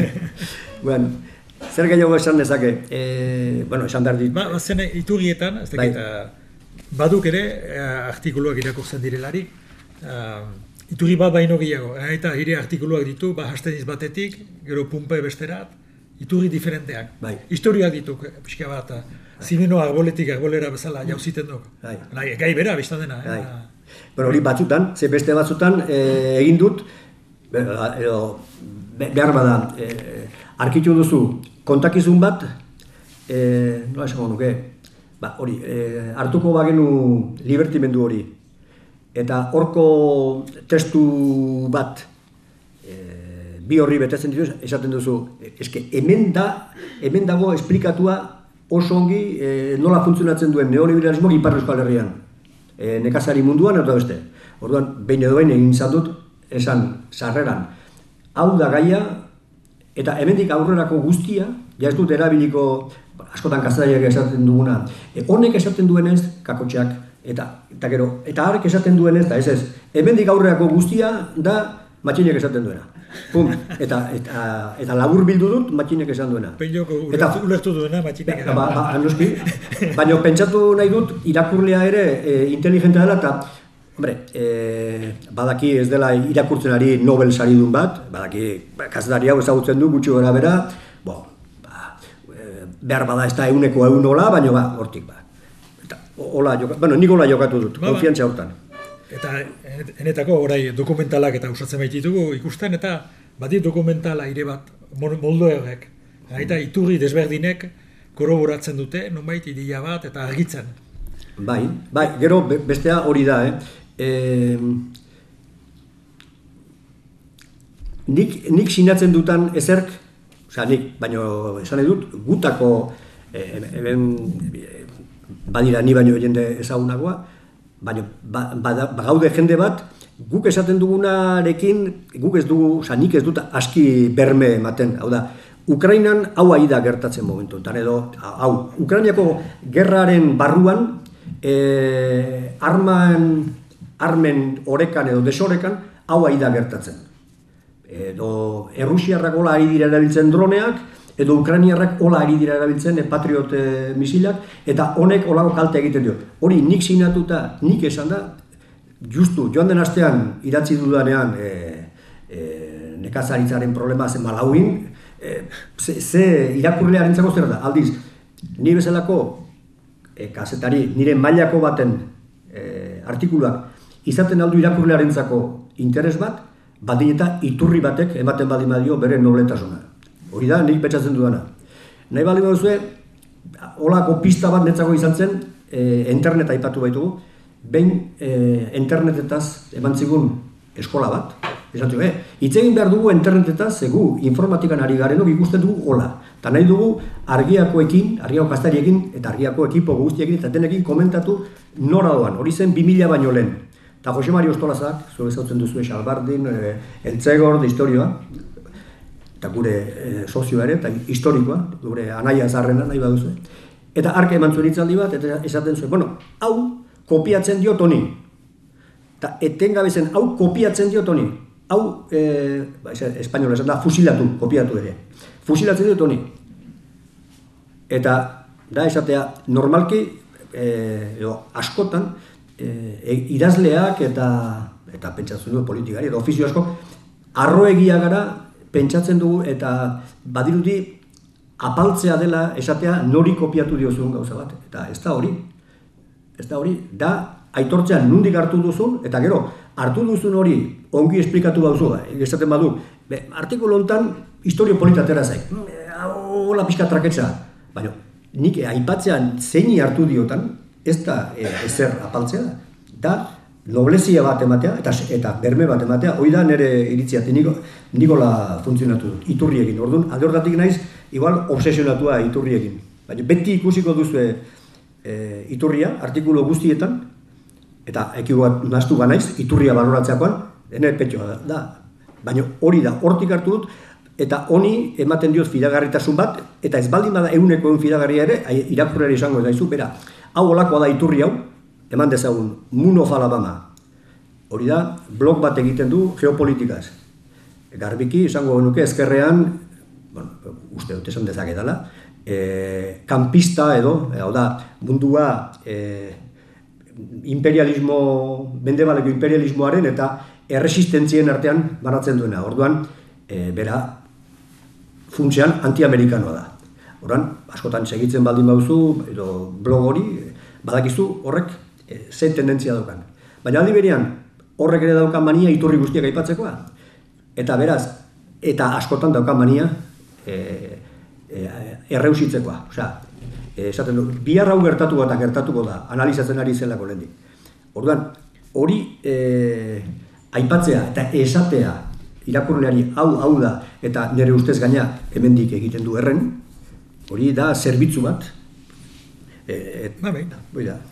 Speaker 3: Bueno, zer gehiago esan dezake, e, bueno, esan behar dit.
Speaker 2: Ba, zen iturrietan, ez dakit, bai. Baduk ere, artikuluak irakurtzen direlarik, uh, iturri bat baino gehiago, eta hire artikuluak ditu, ba, hasteniz batetik, gero pumpe besterat, iturri diferenteak. Bai. Historiak ditu, pixka bat, zimeno arboletik arbolera bezala jauziten duk. Bai. Bai, gai bera, biztan dena.
Speaker 3: Bai. Eh? Bueno, hori batzutan, ze beste batzutan e, egin dut, edo, behar bada, e, arkitu duzu, kontakizun bat, e, nola esango nuke, ba, hori, e, hartuko bagenu libertimendu hori, eta horko testu bat, e, bi horri betetzen ditu, esaten duzu, eske, hemen da, hemen dago esplikatua oso ongi e, nola funtzionatzen duen neoliberalismoak Ipar Euskal Herrian, e, nekazari munduan eta beste. Orduan, behin edo behin egin izan dut, esan, sarreran, hau da gaia, eta hemendik aurrerako guztia, ja ez dut erabiliko, askotan kazetariak esaten duguna, e, honek esaten duenez, kakotxeak, eta, eta gero, eta harek esaten duenez, eta ez ez, hemendik aurrerako guztia da matxinek esaten duena. Pum, eta, eta, eta labur bildu dut matxinek esan duena.
Speaker 2: Peinoko ulertu duena matxinek esan
Speaker 3: duena. Ba, ba, noski, baina pentsatu nahi dut, irakurlea ere e, inteligentea dela, eta hombre, eh, badaki ez dela irakurtzen ari Nobel saridun bat, badaki kazetari hau ezagutzen du gutxi gora bera, bo, ba, e, behar bada ez da euneko eun hola, baina ba, hortik ba. Eta, hola, joka, bueno, nik hola jokatu dut, ba, konfiantza hortan.
Speaker 2: Eta enetako orai dokumentalak eta usatzen baititugu ikusten, eta bati dokumentala ire bat moldo horrek. Eta iturri desberdinek koroboratzen dute, nonbait ideia bat eta argitzen.
Speaker 3: Bai, bai, gero bestea hori da, eh? E, nik, nik sinatzen dutan ezerk, oza, nik, baino esan edut, gutako, e, eben, badira ni baino jende ezagunagoa, baina ba, ba, bagaude jende bat, guk esaten dugunarekin, guk ez dugu, oza, nik ez dut aski berme ematen, hau da, Ukrainan hau ari da gertatzen momentu, tan edo, hau, Ukrainiako gerraren barruan, e, arman, armen orekan edo desorekan, hau ari da gertatzen. Edo, Errusiarrak hola ari dira erabiltzen droneak, edo Ukrainiarrak hola ari dira erabiltzen Patriot e, misilak, eta honek holako kalte egiten dio. Hori nik sinatuta, nik esan da, justu, joan den astean idatzi dudanean, e, nekazaritzaren problema zen Malauin, e, ze, ze irakurlearentzako zer da, aldiz, ni bezalako e, kazetari, nire mailako baten e, artikuluak izaten aldu irakurlearentzako interes bat, badin eta iturri batek ematen baldin badio bere nobletasuna. Hori da, nik pentsatzen dudana. Nahi baldin baduzue, holako pista bat netzako izan zen, e, internet aipatu baitugu, behin e, internetetaz eman zigun eskola bat, esan zuen, eh, hitz egin behar dugu internetetaz, egu informatikan ari garenok ikusten dugu hola. Eta nahi dugu argiakoekin, argiako kastariekin eta argiako ekipo guztiekin eta denekin komentatu nora doan. Hori zen bi mila baino lehen. Eta Jose Mari Ostolazak, zuek ezautzen duzu Xalbardin, e, Eltzegor, de historioa, eta gure e, sozioa ere, eta historikoa, gure anaia zarrena nahi baduzu. Eta arke eman zuen hitzaldi bat, eta esaten zuen, bueno, hau kopiatzen diot honi. Eta etengabe zen, hau kopiatzen diot honi. Hau, e, ba, espainola esan da, fusilatu, kopiatu ere. Fusilatzen diot honi. Eta, da esatea, normalki, e, edo, askotan, e, idazleak eta, eta pentsatzen dugu politikari, edo ofizio asko, arroegia gara pentsatzen dugu, eta badirudi, apaltzea dela esatea nori kopiatu diozun gauza bat. Eta ez da hori. Ez da hori, da aitortzean nundik hartu duzun, eta gero, hartu duzun hori ongi esplikatu bauzu, esaten badu, be, artikulu honetan historio politatera zaik, hola pixka traketza, baina nik aipatzean zeini hartu diotan, ez da e, ezer apaltzea, da noblezia bat ematea, eta, eta berme bat ematea, hori da nire iritzia, niko, nikola funtzionatu dut, iturriekin, orduan, alde hortatik naiz, igual obsesionatua iturriekin, baina beti ikusiko duzue E, iturria, artikulu guztietan, eta ekigu naztu banaiz, iturria baloratzeakoan, dene petxoa da, da. Baina hori da, hortik hartu dut, eta honi ematen diot fidagarritasun bat, eta ez baldin bada eguneko egun fidagarria ere, irakurrera izango daizu, bera, hau olakoa da iturri hau, eman dezagun, Moon of Alabama. Hori da, blog bat egiten du geopolitikaz. Garbiki, izango genuke, ezkerrean, bueno, uste dut esan dezaketala, E, kampista edo, hau da, mundua e, imperialismo, mendebaleko imperialismoaren eta erresistentzien artean banatzen duena. Orduan, e, bera, funtsean anti-amerikanoa da. Orduan, askotan segitzen baldin bauzu, edo blog hori, badakizu horrek e, ze tendentzia daukan. Baina aldi berean, horrek ere daukan mania iturri guztiak aipatzekoa. Eta beraz, eta askotan daukan mania, e, erreusitzekoa, osea, esaten du, bihar hau gertatu eta gertatuko da, analizatzen ari zelako lehendik. Orduan, hori e, aipatzea eta esatea irakurleari hau hau da eta nire ustez gaina hemendik egiten du erren, hori da zerbitzu bat. E, et,
Speaker 2: ba, behin.
Speaker 3: Hoi da.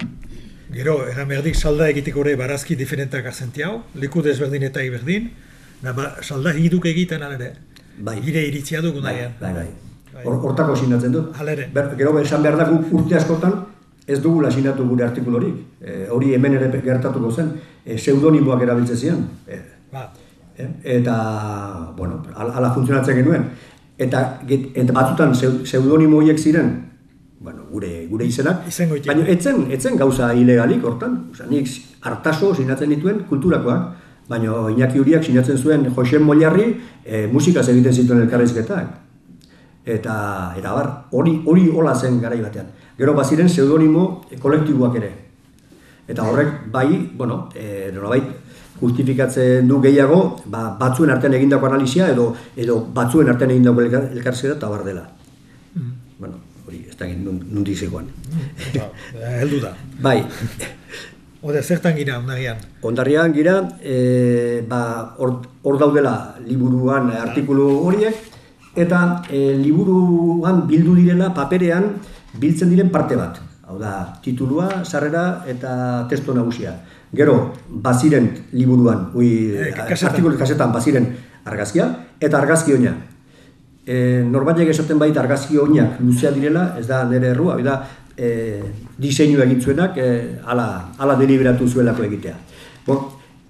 Speaker 2: Gero, eran berdik salda egiteko ere barazki diferentak azentia hau, leku desberdin eta iberdin, da ba, salda egiduk egiten alere.
Speaker 3: Bai.
Speaker 2: Gire iritzia dugu nahian.
Speaker 3: Bai, bai. Hortako sinatzen dut.
Speaker 2: Halere.
Speaker 3: Gero esan behar da guk urte askotan ez dugula sinatu gure artikulorik. E, hori hemen ere gertatuko zen, e, pseudonimoak erabiltzen ziren. E,
Speaker 2: ba.
Speaker 3: e, eta, bueno, ala funtzionatzen genuen. Eta, eta batzutan pseudonimo horiek ziren, bueno, gure, gure izenak, baina etzen, etzen gauza ilegalik hortan. Osa, nik Artaso sinatzen dituen kulturakoak, baina Iñaki Uriak sinatzen zuen Jose Mollarri e, musikaz egiten zituen elkarrizketak. Eta, eta bar, hori hori hola zen garai batean. Gero baziren pseudonimo kolektiboak ere. Eta horrek bai, bueno, e, nolabait justifikatzen du gehiago, ba, batzuen artean egindako analisia edo edo batzuen artean egindako elkarrizketa eta bar dela. Mm. Bueno, hori ez da nundik zegoan.
Speaker 2: Heldu da.
Speaker 3: Bai.
Speaker 2: Ode, zertan gira ondarrian?
Speaker 3: Ondarrian gira, e, ba, hor, hor daudela liburuan artikulu horiek, eta e, liburuan bildu direla paperean biltzen diren parte bat. Hau da, titulua, sarrera eta testo nagusia. Gero, baziren liburuan, ui, e, artikulu kasetan baziren argazkia eta argazki oina. E, Norbaitek esaten baita argazki oinak luzea direla, ez da nire errua, hau da, e, diseinu egin zuenak, e, ala, ala deliberatu zuelako egitea. Bon,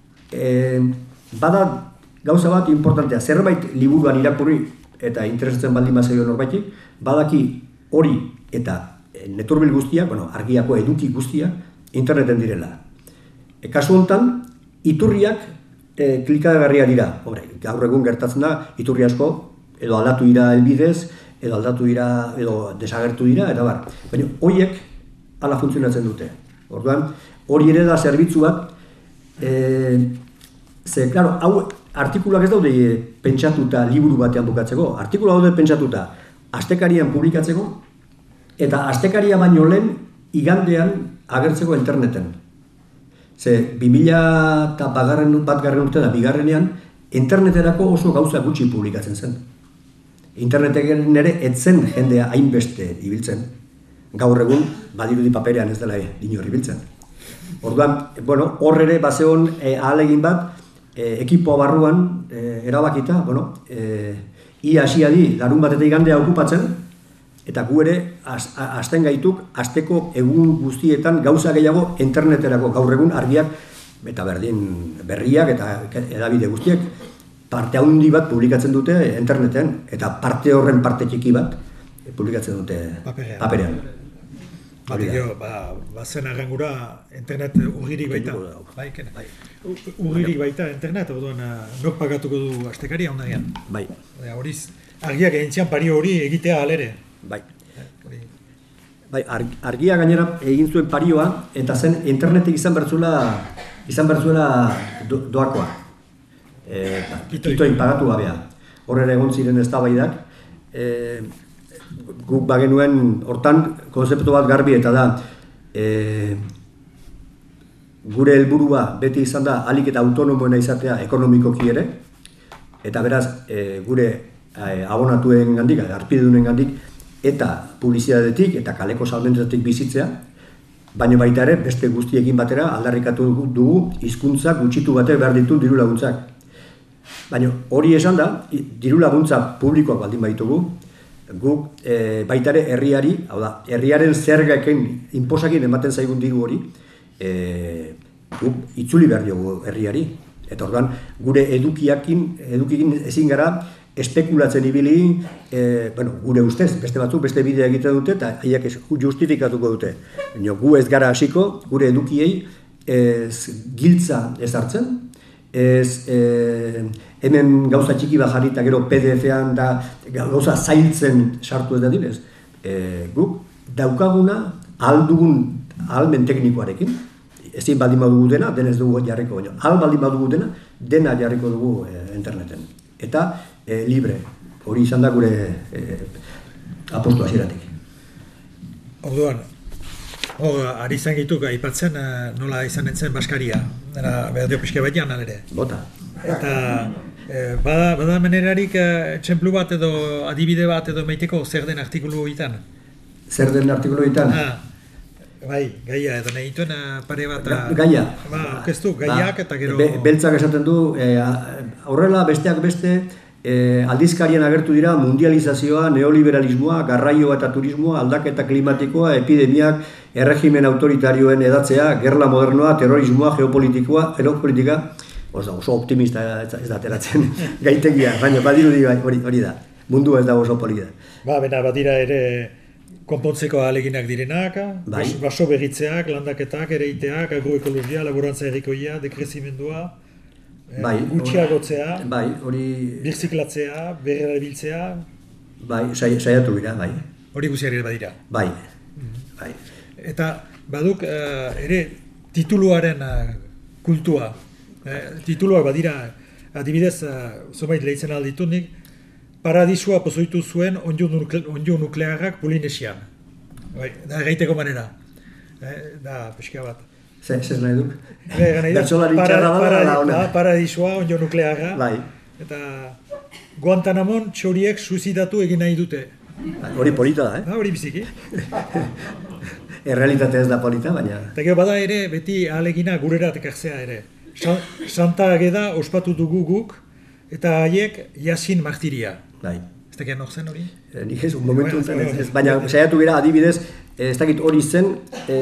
Speaker 3: e, bada gauza bat importantea, zerbait liburuan irakurri eta interesatzen baldin bazaio norbaitik, badaki hori eta neturbil guztia, bueno, argiako eduki guztia, interneten direla. E, kasu honetan, iturriak e, klikagarria dira. Hombre, gaur egun gertatzen da, iturri asko, edo aldatu dira helbidez, edo aldatu dira, edo desagertu dira, eta bar. Baina horiek hala funtzionatzen dute. Orduan, hori ere da zerbitzu bat, e, ze, klaro, hau artikuluak ez daude pentsatuta liburu batean bukatzeko. Artikulu daude pentsatuta astekarian publikatzeko, eta astekaria baino lehen igandean agertzeko interneten. Ze, bi mila bat garren urte da, bigarrenean, interneterako oso gauza gutxi publikatzen zen. Interneteken ere etzen jendea hainbeste ibiltzen. Gaur egun, badirudi paperean ez dela inor ibiltzen. Orduan, bueno, hor ere bazeon e, ahalegin bat, e, ekipoa barruan e, erabakita, bueno, e, ia hasia di larun bat eta igandea okupatzen, eta gu ere hasten gaituk asteko egun guztietan gauza gehiago interneterako. Gaur egun argiak eta berdin berriak eta hedabide guztiek parte handi bat publikatzen dute interneten, eta parte horren parte txiki bat publikatzen dute paperean.
Speaker 2: Baina, ba, bazen arrangura internet urririk baita. Bai, urririk baita internet, orduan nok pagatuko du astekaria ondarean.
Speaker 3: Bai.
Speaker 2: Horiz, argiak egin pario hori egitea alere.
Speaker 3: Bai. Bai, argia gainera egin zuen parioa, eta zen internetek izan bertzuela izan bertzuela do, doakoa. E, Kitoin pagatu gabea. Horrela egon ziren eztabaidak. E, guk bagenuen hortan konzeptu bat garbi eta da e, gure helburua beti izan da ahalik eta autonomoena izatea ekonomikoki ere, eta beraz e, gure e, abonatuen gandik, arpidedunen gandik, eta publizitatetik eta kaleko salmentetik bizitzea, baina baita ere beste guztiekin batera aldarrikatu dugu hizkuntza gutxitu bate behar ditu diru laguntzak. Baina hori esan da, diru laguntza publikoak baldin baitugu, guk e, baita ere herriari, hau da, herriaren zergaken inposakin ematen zaigun diru hori, e, guk itzuli behar diogu herriari. Eta orduan, gure edukiakin, edukikin ezin gara, espekulatzen ibili, e, bueno, gure ustez, beste batzuk, beste bidea egiten dute, eta haiek justifikatuko dute. Baina, gu ez gara hasiko, gure edukiei ez giltza ez hartzen, ez e, hemen gauza txiki bat jarri eta gero P D F-an da gauza zailtzen sartu ez da direz. E, guk daukaguna aldugun ahalmen teknikoarekin, ezin baldin badugu dena, denez dugu jarriko, baina ahal baldin badugu dena, dena jarriko dugu e, interneten. Eta e, libre, hori izan da gure e, apostu hasieratik.
Speaker 2: Orduan, hor, ari izan gaituk aipatzen nola izan entzen Baskaria, behar dio pixka bat janan ere.
Speaker 3: Bota.
Speaker 2: Eta e, bada, bada menerarik txemplu bat edo adibide bat edo meiteko zer den artikulu hitan?
Speaker 3: Zer den artikulu hitan?
Speaker 2: Ah, bai, gaia edo nahi dituen pare bat...
Speaker 3: Ga, gaia.
Speaker 2: Ba, okeztu, gaiak ba, eta gero...
Speaker 3: Be, beltzak esaten du, e, aurrela besteak beste, e, aldizkarien agertu dira mundializazioa, neoliberalismoa, garraioa eta turismoa, aldaketa klimatikoa, epidemiak, erregimen autoritarioen edatzea, gerla modernoa, terrorismoa, geopolitikoa, geopolitika, oso, oso optimista ez da ateratzen gaitegia, baina badirudi hori, hori da, mundua ez da oso polita.
Speaker 2: Ba, bena, badira ere konpontzeko ahaleginak direnak, bai. Baso berritzeak, landaketak, ereiteak, agroekologia, laborantza errikoia, dekrezimendua, bai, gutxiagotzea,
Speaker 3: bai, hori...
Speaker 2: birziklatzea, berrerabiltzea...
Speaker 3: Bai, saiatu dira, bai.
Speaker 2: Hori guziari badira.
Speaker 3: Bai, bai.
Speaker 2: Eta baduk uh, ere tituluaren uh, kultua. Eh, tituluak badira, adibidez, uh, zomait lehitzen alditunik, paradisua pozoitu zuen onjo, nukle, onjo nuklearrak Polinesian. Bai, da gaiteko manera. Eh, da, pixka bat.
Speaker 3: Zer nahi duk?
Speaker 2: Bertsolari txarra bada ona. Paradisua onjo nuklearra.
Speaker 3: Bai.
Speaker 2: Eta Guantanamon txoriek suizidatu egin nahi dute.
Speaker 3: Hori polita da, eh?
Speaker 2: Ba, hori biziki.
Speaker 3: Errealitate ez da polita, baina...
Speaker 2: Eta gero bada ere, beti ahalegina gurerat ekartzea ere. Santa Ageda ospatu dugu guk, eta haiek Yasin martiria.
Speaker 3: Bai.
Speaker 2: Ez dakit nor zen hori?
Speaker 3: E, nik ez, un momentu zen ez, ez, baina saiatu gira adibidez, ez dakit hori zen, e,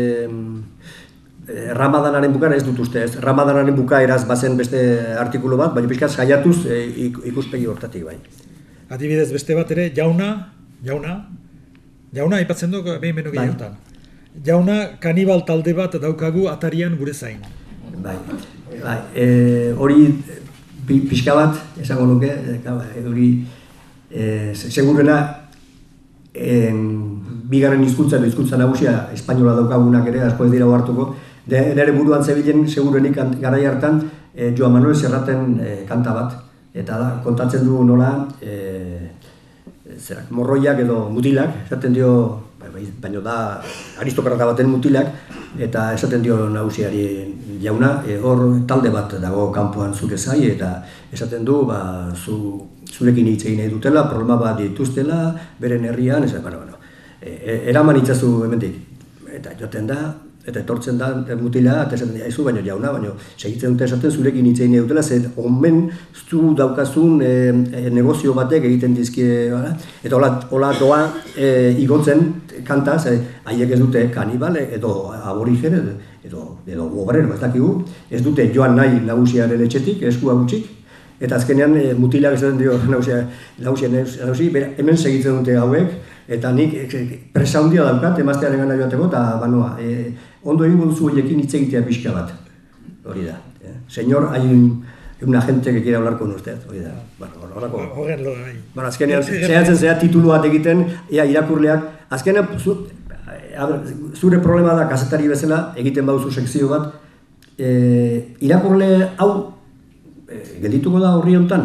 Speaker 3: Ramadanaren bukaera ez dut uste, ez? Ramadanaren bukaeraz bazen beste artikulu bat, baina pixkat saiatuz e, ikuspegi hortatik, bai.
Speaker 2: Adibidez beste bat ere, jauna, jauna, jauna aipatzen duk behin beno gehiotan. Jauna kanibal talde bat daukagu atarian gure zain.
Speaker 3: Bai. bai, e, hori pixka bat, esango nuke, hori e, segurena en, bigarren hizkuntza edo hizkuntza nagusia espainola daukagunak ere, asko ez dira hartuko, nire buruan zebilen segurenik garai hartan e, Joan Manuel Serraten e, kanta bat, eta da, kontatzen du nola e, zerak, morroiak edo mutilak, esaten dio, baina da aristokrata baten mutilak, eta esaten dio nagusiari jauna, e, hor talde bat dago kanpoan zure zai, eta esaten du, ba, zu, zurekin hitz egin nahi dutela, problema bat dituztela, beren herrian, ez, bueno, bueno, e, eraman itzazu hemendik, eta joten da, eta etortzen da mutila, eta esaten dira, baina jauna, baina segitzen dute esaten zurekin hitz egin nahi dutela, zer omen zu daukazun e, e, negozio batek egiten dizkie, bala? Eta hola, hola doa e, igotzen kanta, zer haiek ez dute kanibale edo aborigen edo, edo, edo obrero, ez dakigu, ez dute joan nahi nagusiaren etxetik, eskua gutxik, eta azkenean e, mutilak esaten dio nagusia, nagusia, nagusia, bera, hemen segitzen dute hauek, eta nik presa handia daukat, emaztearen gana joateko, eta banoa, e, ondo egingo duzu horiekin hitz egitea pixka bat. Hori da. Eh? Señor, hay un, un agente que quiere hablar con usted. Hori da. Bueno, horako.
Speaker 2: Horren lo da.
Speaker 3: Bueno, azkenean, zehatzen zea titulu bat egiten, ea irakurleak, azkenean, zu, zure problema da, kazetari bezala, egiten baduzu sekzio bat, e, irakurle hau, e, geldituko da horri hontan?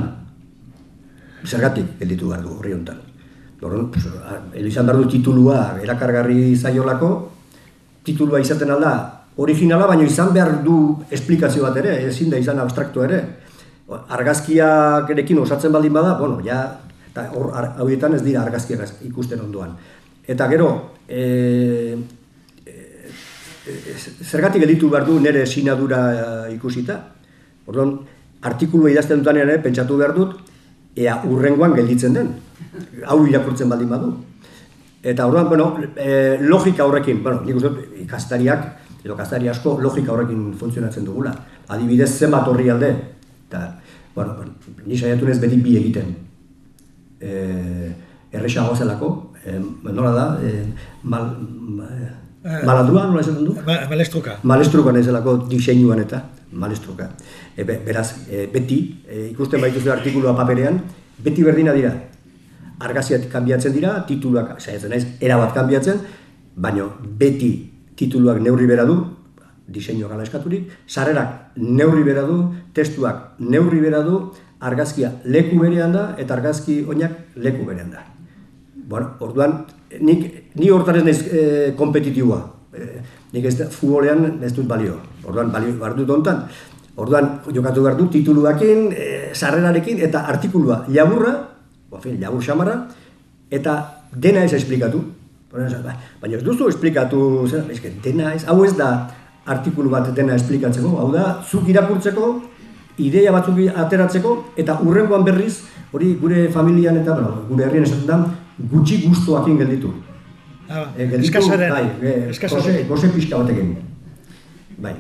Speaker 3: Zergatik gelditu behar du horri hontan. Horren, pues, izan behar du titulua erakargarri zaiolako, titulua izaten alda originala, baina izan behar du esplikazio bat ere, ezin da izan abstraktu ere. Argazkiak erekin osatzen baldin bada, bueno, ja, eta hauetan ez dira argazkiak ikusten ondoan. Eta gero, e, e, e, zergatik gelditu behar du nire sinadura ikusita. Orduan, artikulua idazten dutan ere, pentsatu behar dut, ea urrengoan gelditzen den. Hau irakurtzen baldin badu. Eta orduan, bueno, e, logika horrekin, bueno, nik uste dut, kaztariak, edo kaztari asko, logika horrekin funtzionatzen dugula. Adibidez, zenbat horri alde. Eta, bueno, ni saiatu nez beti bi egiten. E, erresago zelako, e, nola da, e, mal, ma, maladrua, nola esaten du?
Speaker 2: Ma, malestruka.
Speaker 3: Malestruka nahizelako diseinuan eta, malestruka. E, be, beraz, e, beti, e, ikusten baituzu artikulua paperean, beti berdina dira. Argaziak kanbiatzen dira, tituluak, saiatzen naiz, erabat kanbiatzen, baina beti tituluak neurri bera du, diseinu gala eskaturik, sarrerak neurri bera du, testuak neurri bera du, argazkia leku berean da, eta argazki oinak leku berean da. Bueno, orduan, nik, ni hortan ez naiz e, kompetitiua. E, nik ez da, futbolean ez dut balio. Orduan, balio behar dut ontan. Orduan, jokatu behar dut tituluakin, e, sarrerarekin, eta artikulua laburra, fin, labur xamarra, eta dena ez esplikatu. Baina ez duzu esplikatu, eske, dena ez, hau ez da artikulu bat dena esplikatzeko, hau da, zuk irakurtzeko, ideia batzuk ateratzeko, eta hurrengoan berriz, hori gure familian eta bueno, gure herrien esaten da, gutxi gustuakin gelditu.
Speaker 2: Ah,
Speaker 3: e, gelditu,
Speaker 2: eskasaren.
Speaker 3: Bai, e, gose, gose pixka batekin. Bai.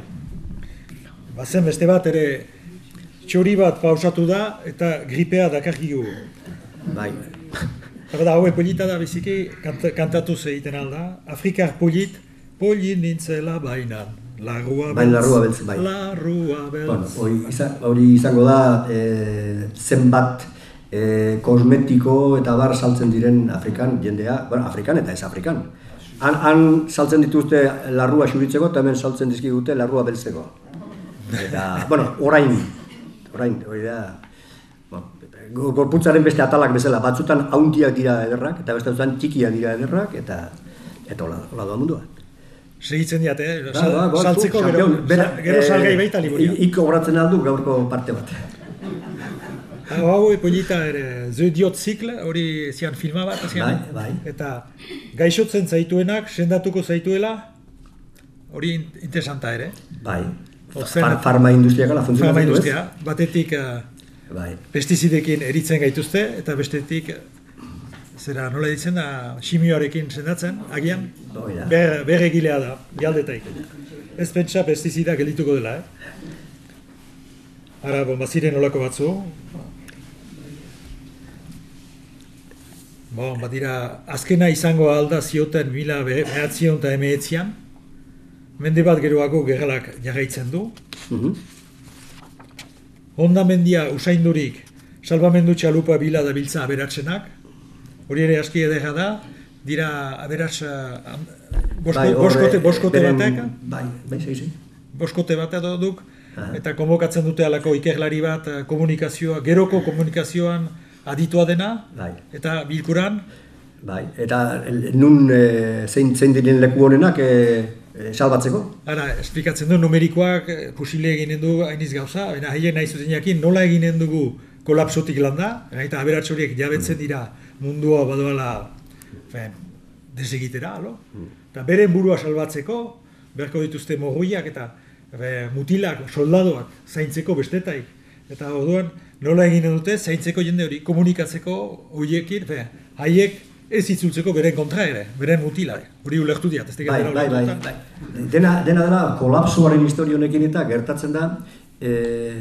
Speaker 2: Bazen beste bat ere, txori bat pausatu da, eta gripea dakarkigu.
Speaker 3: Bai.
Speaker 2: Eta haue polita da biziki, kant, kantatuz egiten alda. Afrikar polit, polin nintzela bainan. Larrua beltz.
Speaker 3: Bain larrua beltz, bai.
Speaker 2: Larrua beltz.
Speaker 3: Bueno, hori, izan, hori izango da e, zenbat e, kosmetiko eta bar saltzen diren Afrikan jendea, bueno, Afrikan eta ez Afrikan. Han, han saltzen dituzte larrua xuritzeko, eta hemen saltzen dizkigute larrua beltzeko. Eta, bueno, orain, orain, hori da, gorputzaren beste atalak bezala, batzutan hauntiak dira ederrak, eta beste batzutan txikiak dira ederrak, eta eta hola, hola doa mundua.
Speaker 2: Segitzen diate, eh?
Speaker 3: Da, da, ba,
Speaker 2: saltzeko
Speaker 3: zu,
Speaker 2: gero,
Speaker 3: bera,
Speaker 2: gero salgai baita liburia.
Speaker 3: Iko horatzen aldu gaurko parte bat.
Speaker 2: Hau polita ere, The Idiot Cycle, hori zian filma bat, zian,
Speaker 3: bai, bai.
Speaker 2: Eta gaixotzen zaituenak, sendatuko zaituela, hori interesanta ere.
Speaker 3: Bai, Far, farma industria gala funtzionatzen
Speaker 2: du ez? Farma industria, batetik
Speaker 3: bai.
Speaker 2: pestizidekin eritzen gaituzte, eta bestetik, zera nola ditzen da, simioarekin sendatzen, agian, ber, berregilea da, jaldetaik. Ez pentsa pestizida geldituko dela, eh? Ara, bon, baziren olako batzu. Bon, badira, azkena izango alda zioten mila behatzion eta emeetzian, mende bat geroago gerralak jarraitzen du.
Speaker 3: Mm-hmm.
Speaker 2: hondamendia usaindurik salbamendu txalupa bila da biltza aberatzenak, hori ere aski edera da, dira aberats boskote, boskote batek,
Speaker 3: bai, bai, zei,
Speaker 2: boskote bat edo duk, eta konbokatzen dute alako ikerlari bat komunikazioa, geroko komunikazioan aditua dena,
Speaker 3: bai.
Speaker 2: eta bilkuran.
Speaker 3: Bai, eta nun e, zein, zein diren leku honenak e, e, salbatzeko?
Speaker 2: Ara, esplikatzen du numerikoak pusile eginen du hainiz gauza, baina haien nahi zuten jakin nola eginen dugu kolapsotik landa, eta aberats horiek jabetzen dira mundua badoala desegitera, alo? Eta beren burua salbatzeko, beharko dituzte morruiak eta be, mutilak, soldadoak zaintzeko bestetaik. Eta orduan nola eginen dute zaintzeko jende hori, komunikatzeko horiekin, haiek ez itzultzeko beren kontra ere, beren mutilak. Hori ulertu diat, ez
Speaker 3: bai, bai, bai, bai. Dena, dena dela, kolapsoaren historionekin eta gertatzen da, e,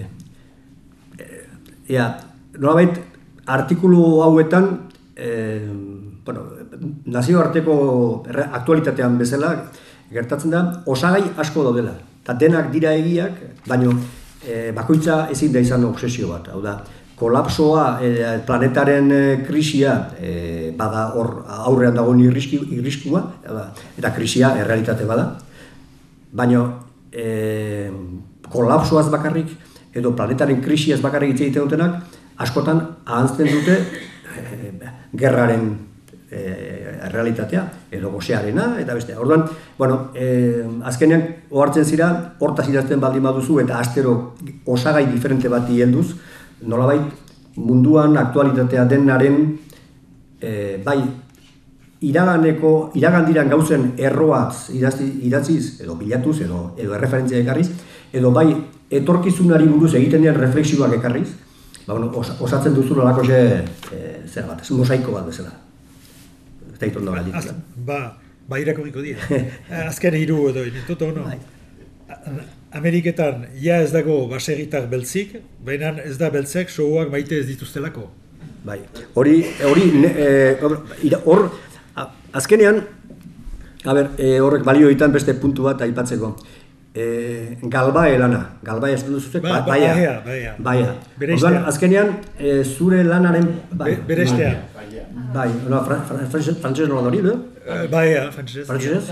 Speaker 3: ea, nolabait, artikulu hauetan, e, bueno, nazioarteko aktualitatean bezala, gertatzen da, osagai asko daudela. Eta denak dira egiak, baina e, bakoitza ezin da izan obsesio bat. Hau da, kolapsoa, e, planetaren e, krisia, e, bada hor aurrean dagoen irriskua, eta krisia errealitate bada. Baina e, kolapsoaz bakarrik, edo planetaren krisiaz bakarrik hitz egiten dutenak, askotan ahantzten dute e, gerraren e, realitatea, edo gosearena, eta beste. Orduan, bueno, e, azkenean ohartzen zira, hortaz idazten baldin baduzu, eta astero osagai diferente bati helduz, nolabait munduan aktualitatea denaren, e, bai, iraganeko, iragan diran gauzen erroaz idatziz, edo bilatuz, edo, edo erreferentzia ekarriz, edo bai, etorkizunari buruz egiten diren refleksioak ekarriz, ba, bueno, os, osatzen duzu nolako ze, e, zer bat, ez mosaiko bat bezala. Ez da itondo gara ditu.
Speaker 2: Ba, ba irakurriko dira. Azken hiru edo, nintut ono. Ameriketan, ja ez dago baserritar beltzik, baina ez da beltzek showak maite ez dituztelako.
Speaker 3: Bai, hori, hori, hor, azkenean, a ber, e, horrek balio ditan beste puntu bat aipatzeko. E, galbae lana, galbae ez duzuzek, ba, baia, baia, baia. Orduan, azkenean, e, zure lanaren...
Speaker 2: Bai, berestea.
Speaker 3: Bai, no, frantzes nola dori, no?
Speaker 2: Baia, frantzes.
Speaker 3: Frantzes?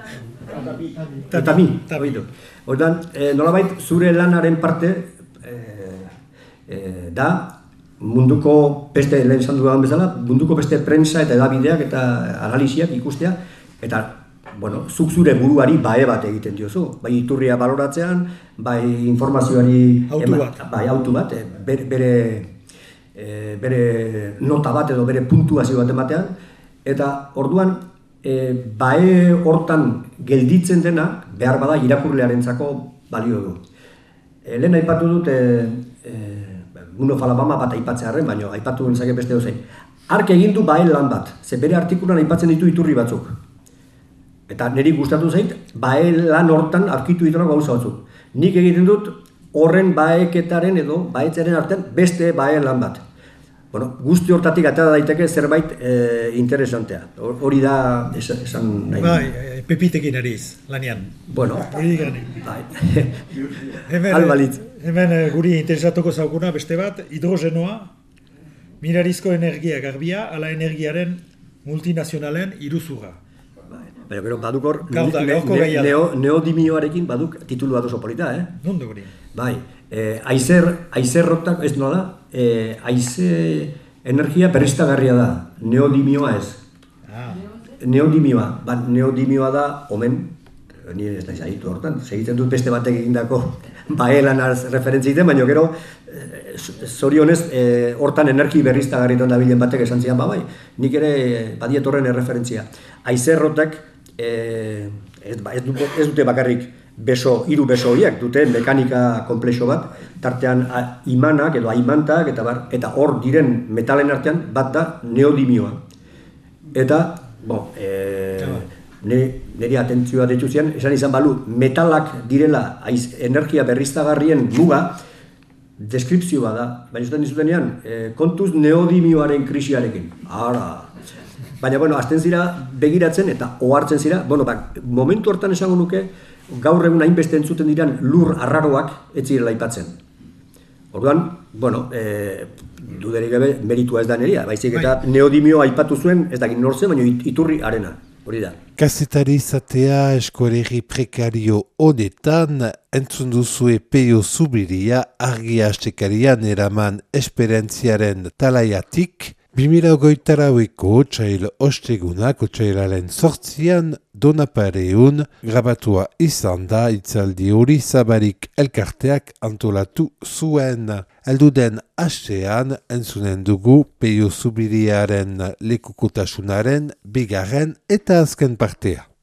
Speaker 3: Tami, tami. Orduan, e, nolabait, zure lanaren parte e, e, da, munduko beste, lehen esan dudan bezala, munduko beste prensa eta edabideak eta analisiak ikustea, eta bueno, zuk zure buruari bae bat egiten diozu. Bai iturria baloratzean, bai informazioari...
Speaker 2: Autu bat.
Speaker 3: Bai, autu bat, bere, bere, e, bere nota bat edo bere puntuazio bat ematean. Eta orduan, e, bae hortan gelditzen dena, behar bada irakurlearentzako balio du. E, lehen aipatu dut, e, e, Bruno Falabama bat aipatzearen, baina aipatu genezake beste dozein. Hark egin du bae lan bat, ze bere artikulan aipatzen ditu iturri batzuk. Eta niri gustatu zait, bae lan hortan aurkitu ditunak gauza batzuk. Nik egiten dut horren baeketaren edo baetzaren artean beste bae lan bat. Bueno, guzti hortatik atera daiteke zerbait e, interesantea. Hori da esan, esan nahi.
Speaker 2: Bai, pepitekin ariz, lanian.
Speaker 3: Bueno,
Speaker 2: hori gani.
Speaker 3: Bai.
Speaker 2: Hemen,
Speaker 3: Albalitz.
Speaker 2: Hemen guri interesatuko zauguna beste bat, hidrogenoa, mirarizko energia garbia, ala energiaren multinazionalen iruzurra.
Speaker 3: Baina, gero, baduk hor,
Speaker 2: Gauda,
Speaker 3: ne,
Speaker 2: ne,
Speaker 3: ne, neo, neodimioarekin baduk titulu bat oso polita, eh?
Speaker 2: Nondo guri?
Speaker 3: Bai, eh, aizer, aizerrotak, ez nola da, eh, aize energia berriztagarria da, neodimioa ez.
Speaker 2: Ah.
Speaker 3: Neodimioa, ba, neodimioa da, omen, ni ez da izaitu hortan, segitzen dut beste batek egindako baelan referentziten, baina gero, eh, zorionez, eh, hortan energi berriztagarrietan da bilen batek esan zian, ba bai, nik ere badiet horren erreferentzia. Aizerrotak, eh, ez, ez, dute, ez dute bakarrik beso, hiru beso horiek, dute mekanika komplexo bat, tartean a, imanak edo aimantak, eta bar, eta hor diren metalen artean bat da neodimioa. Eta, bo, eh, niri atentzioa deitu zian, esan izan balu, metalak direla aiz, energia berriztagarrien muga, deskripzioa da, baina zuten dizutenean, eh, kontuz neodimioaren krisiarekin. Ara, baina, bueno, azten zira begiratzen eta ohartzen zira, bueno, ba, momentu hortan esango nuke, gaur egun hainbeste entzuten diran lur arraroak ez zirela aipatzen. Orduan, bueno, e, duderik gabe meritua ez da neria, baizik eta neodimio aipatu zuen, ez dakit nortzen, baina iturri arena, hori da.
Speaker 1: Kazetari izatea eskoleri prekario honetan, entzun duzue Peio Zubiria argia astekarian eraman esperientziaren talaiatik, bi mila hogeita laueko otsail ostegunak otsailaren sortzian Donapareun grabatua izan da itzaldi hori Zabalik elkarteak antolatu zuen. Elduden hastean entzunen dugu Peio Zubiriaren lekukotasunaren bigarren eta azken partea.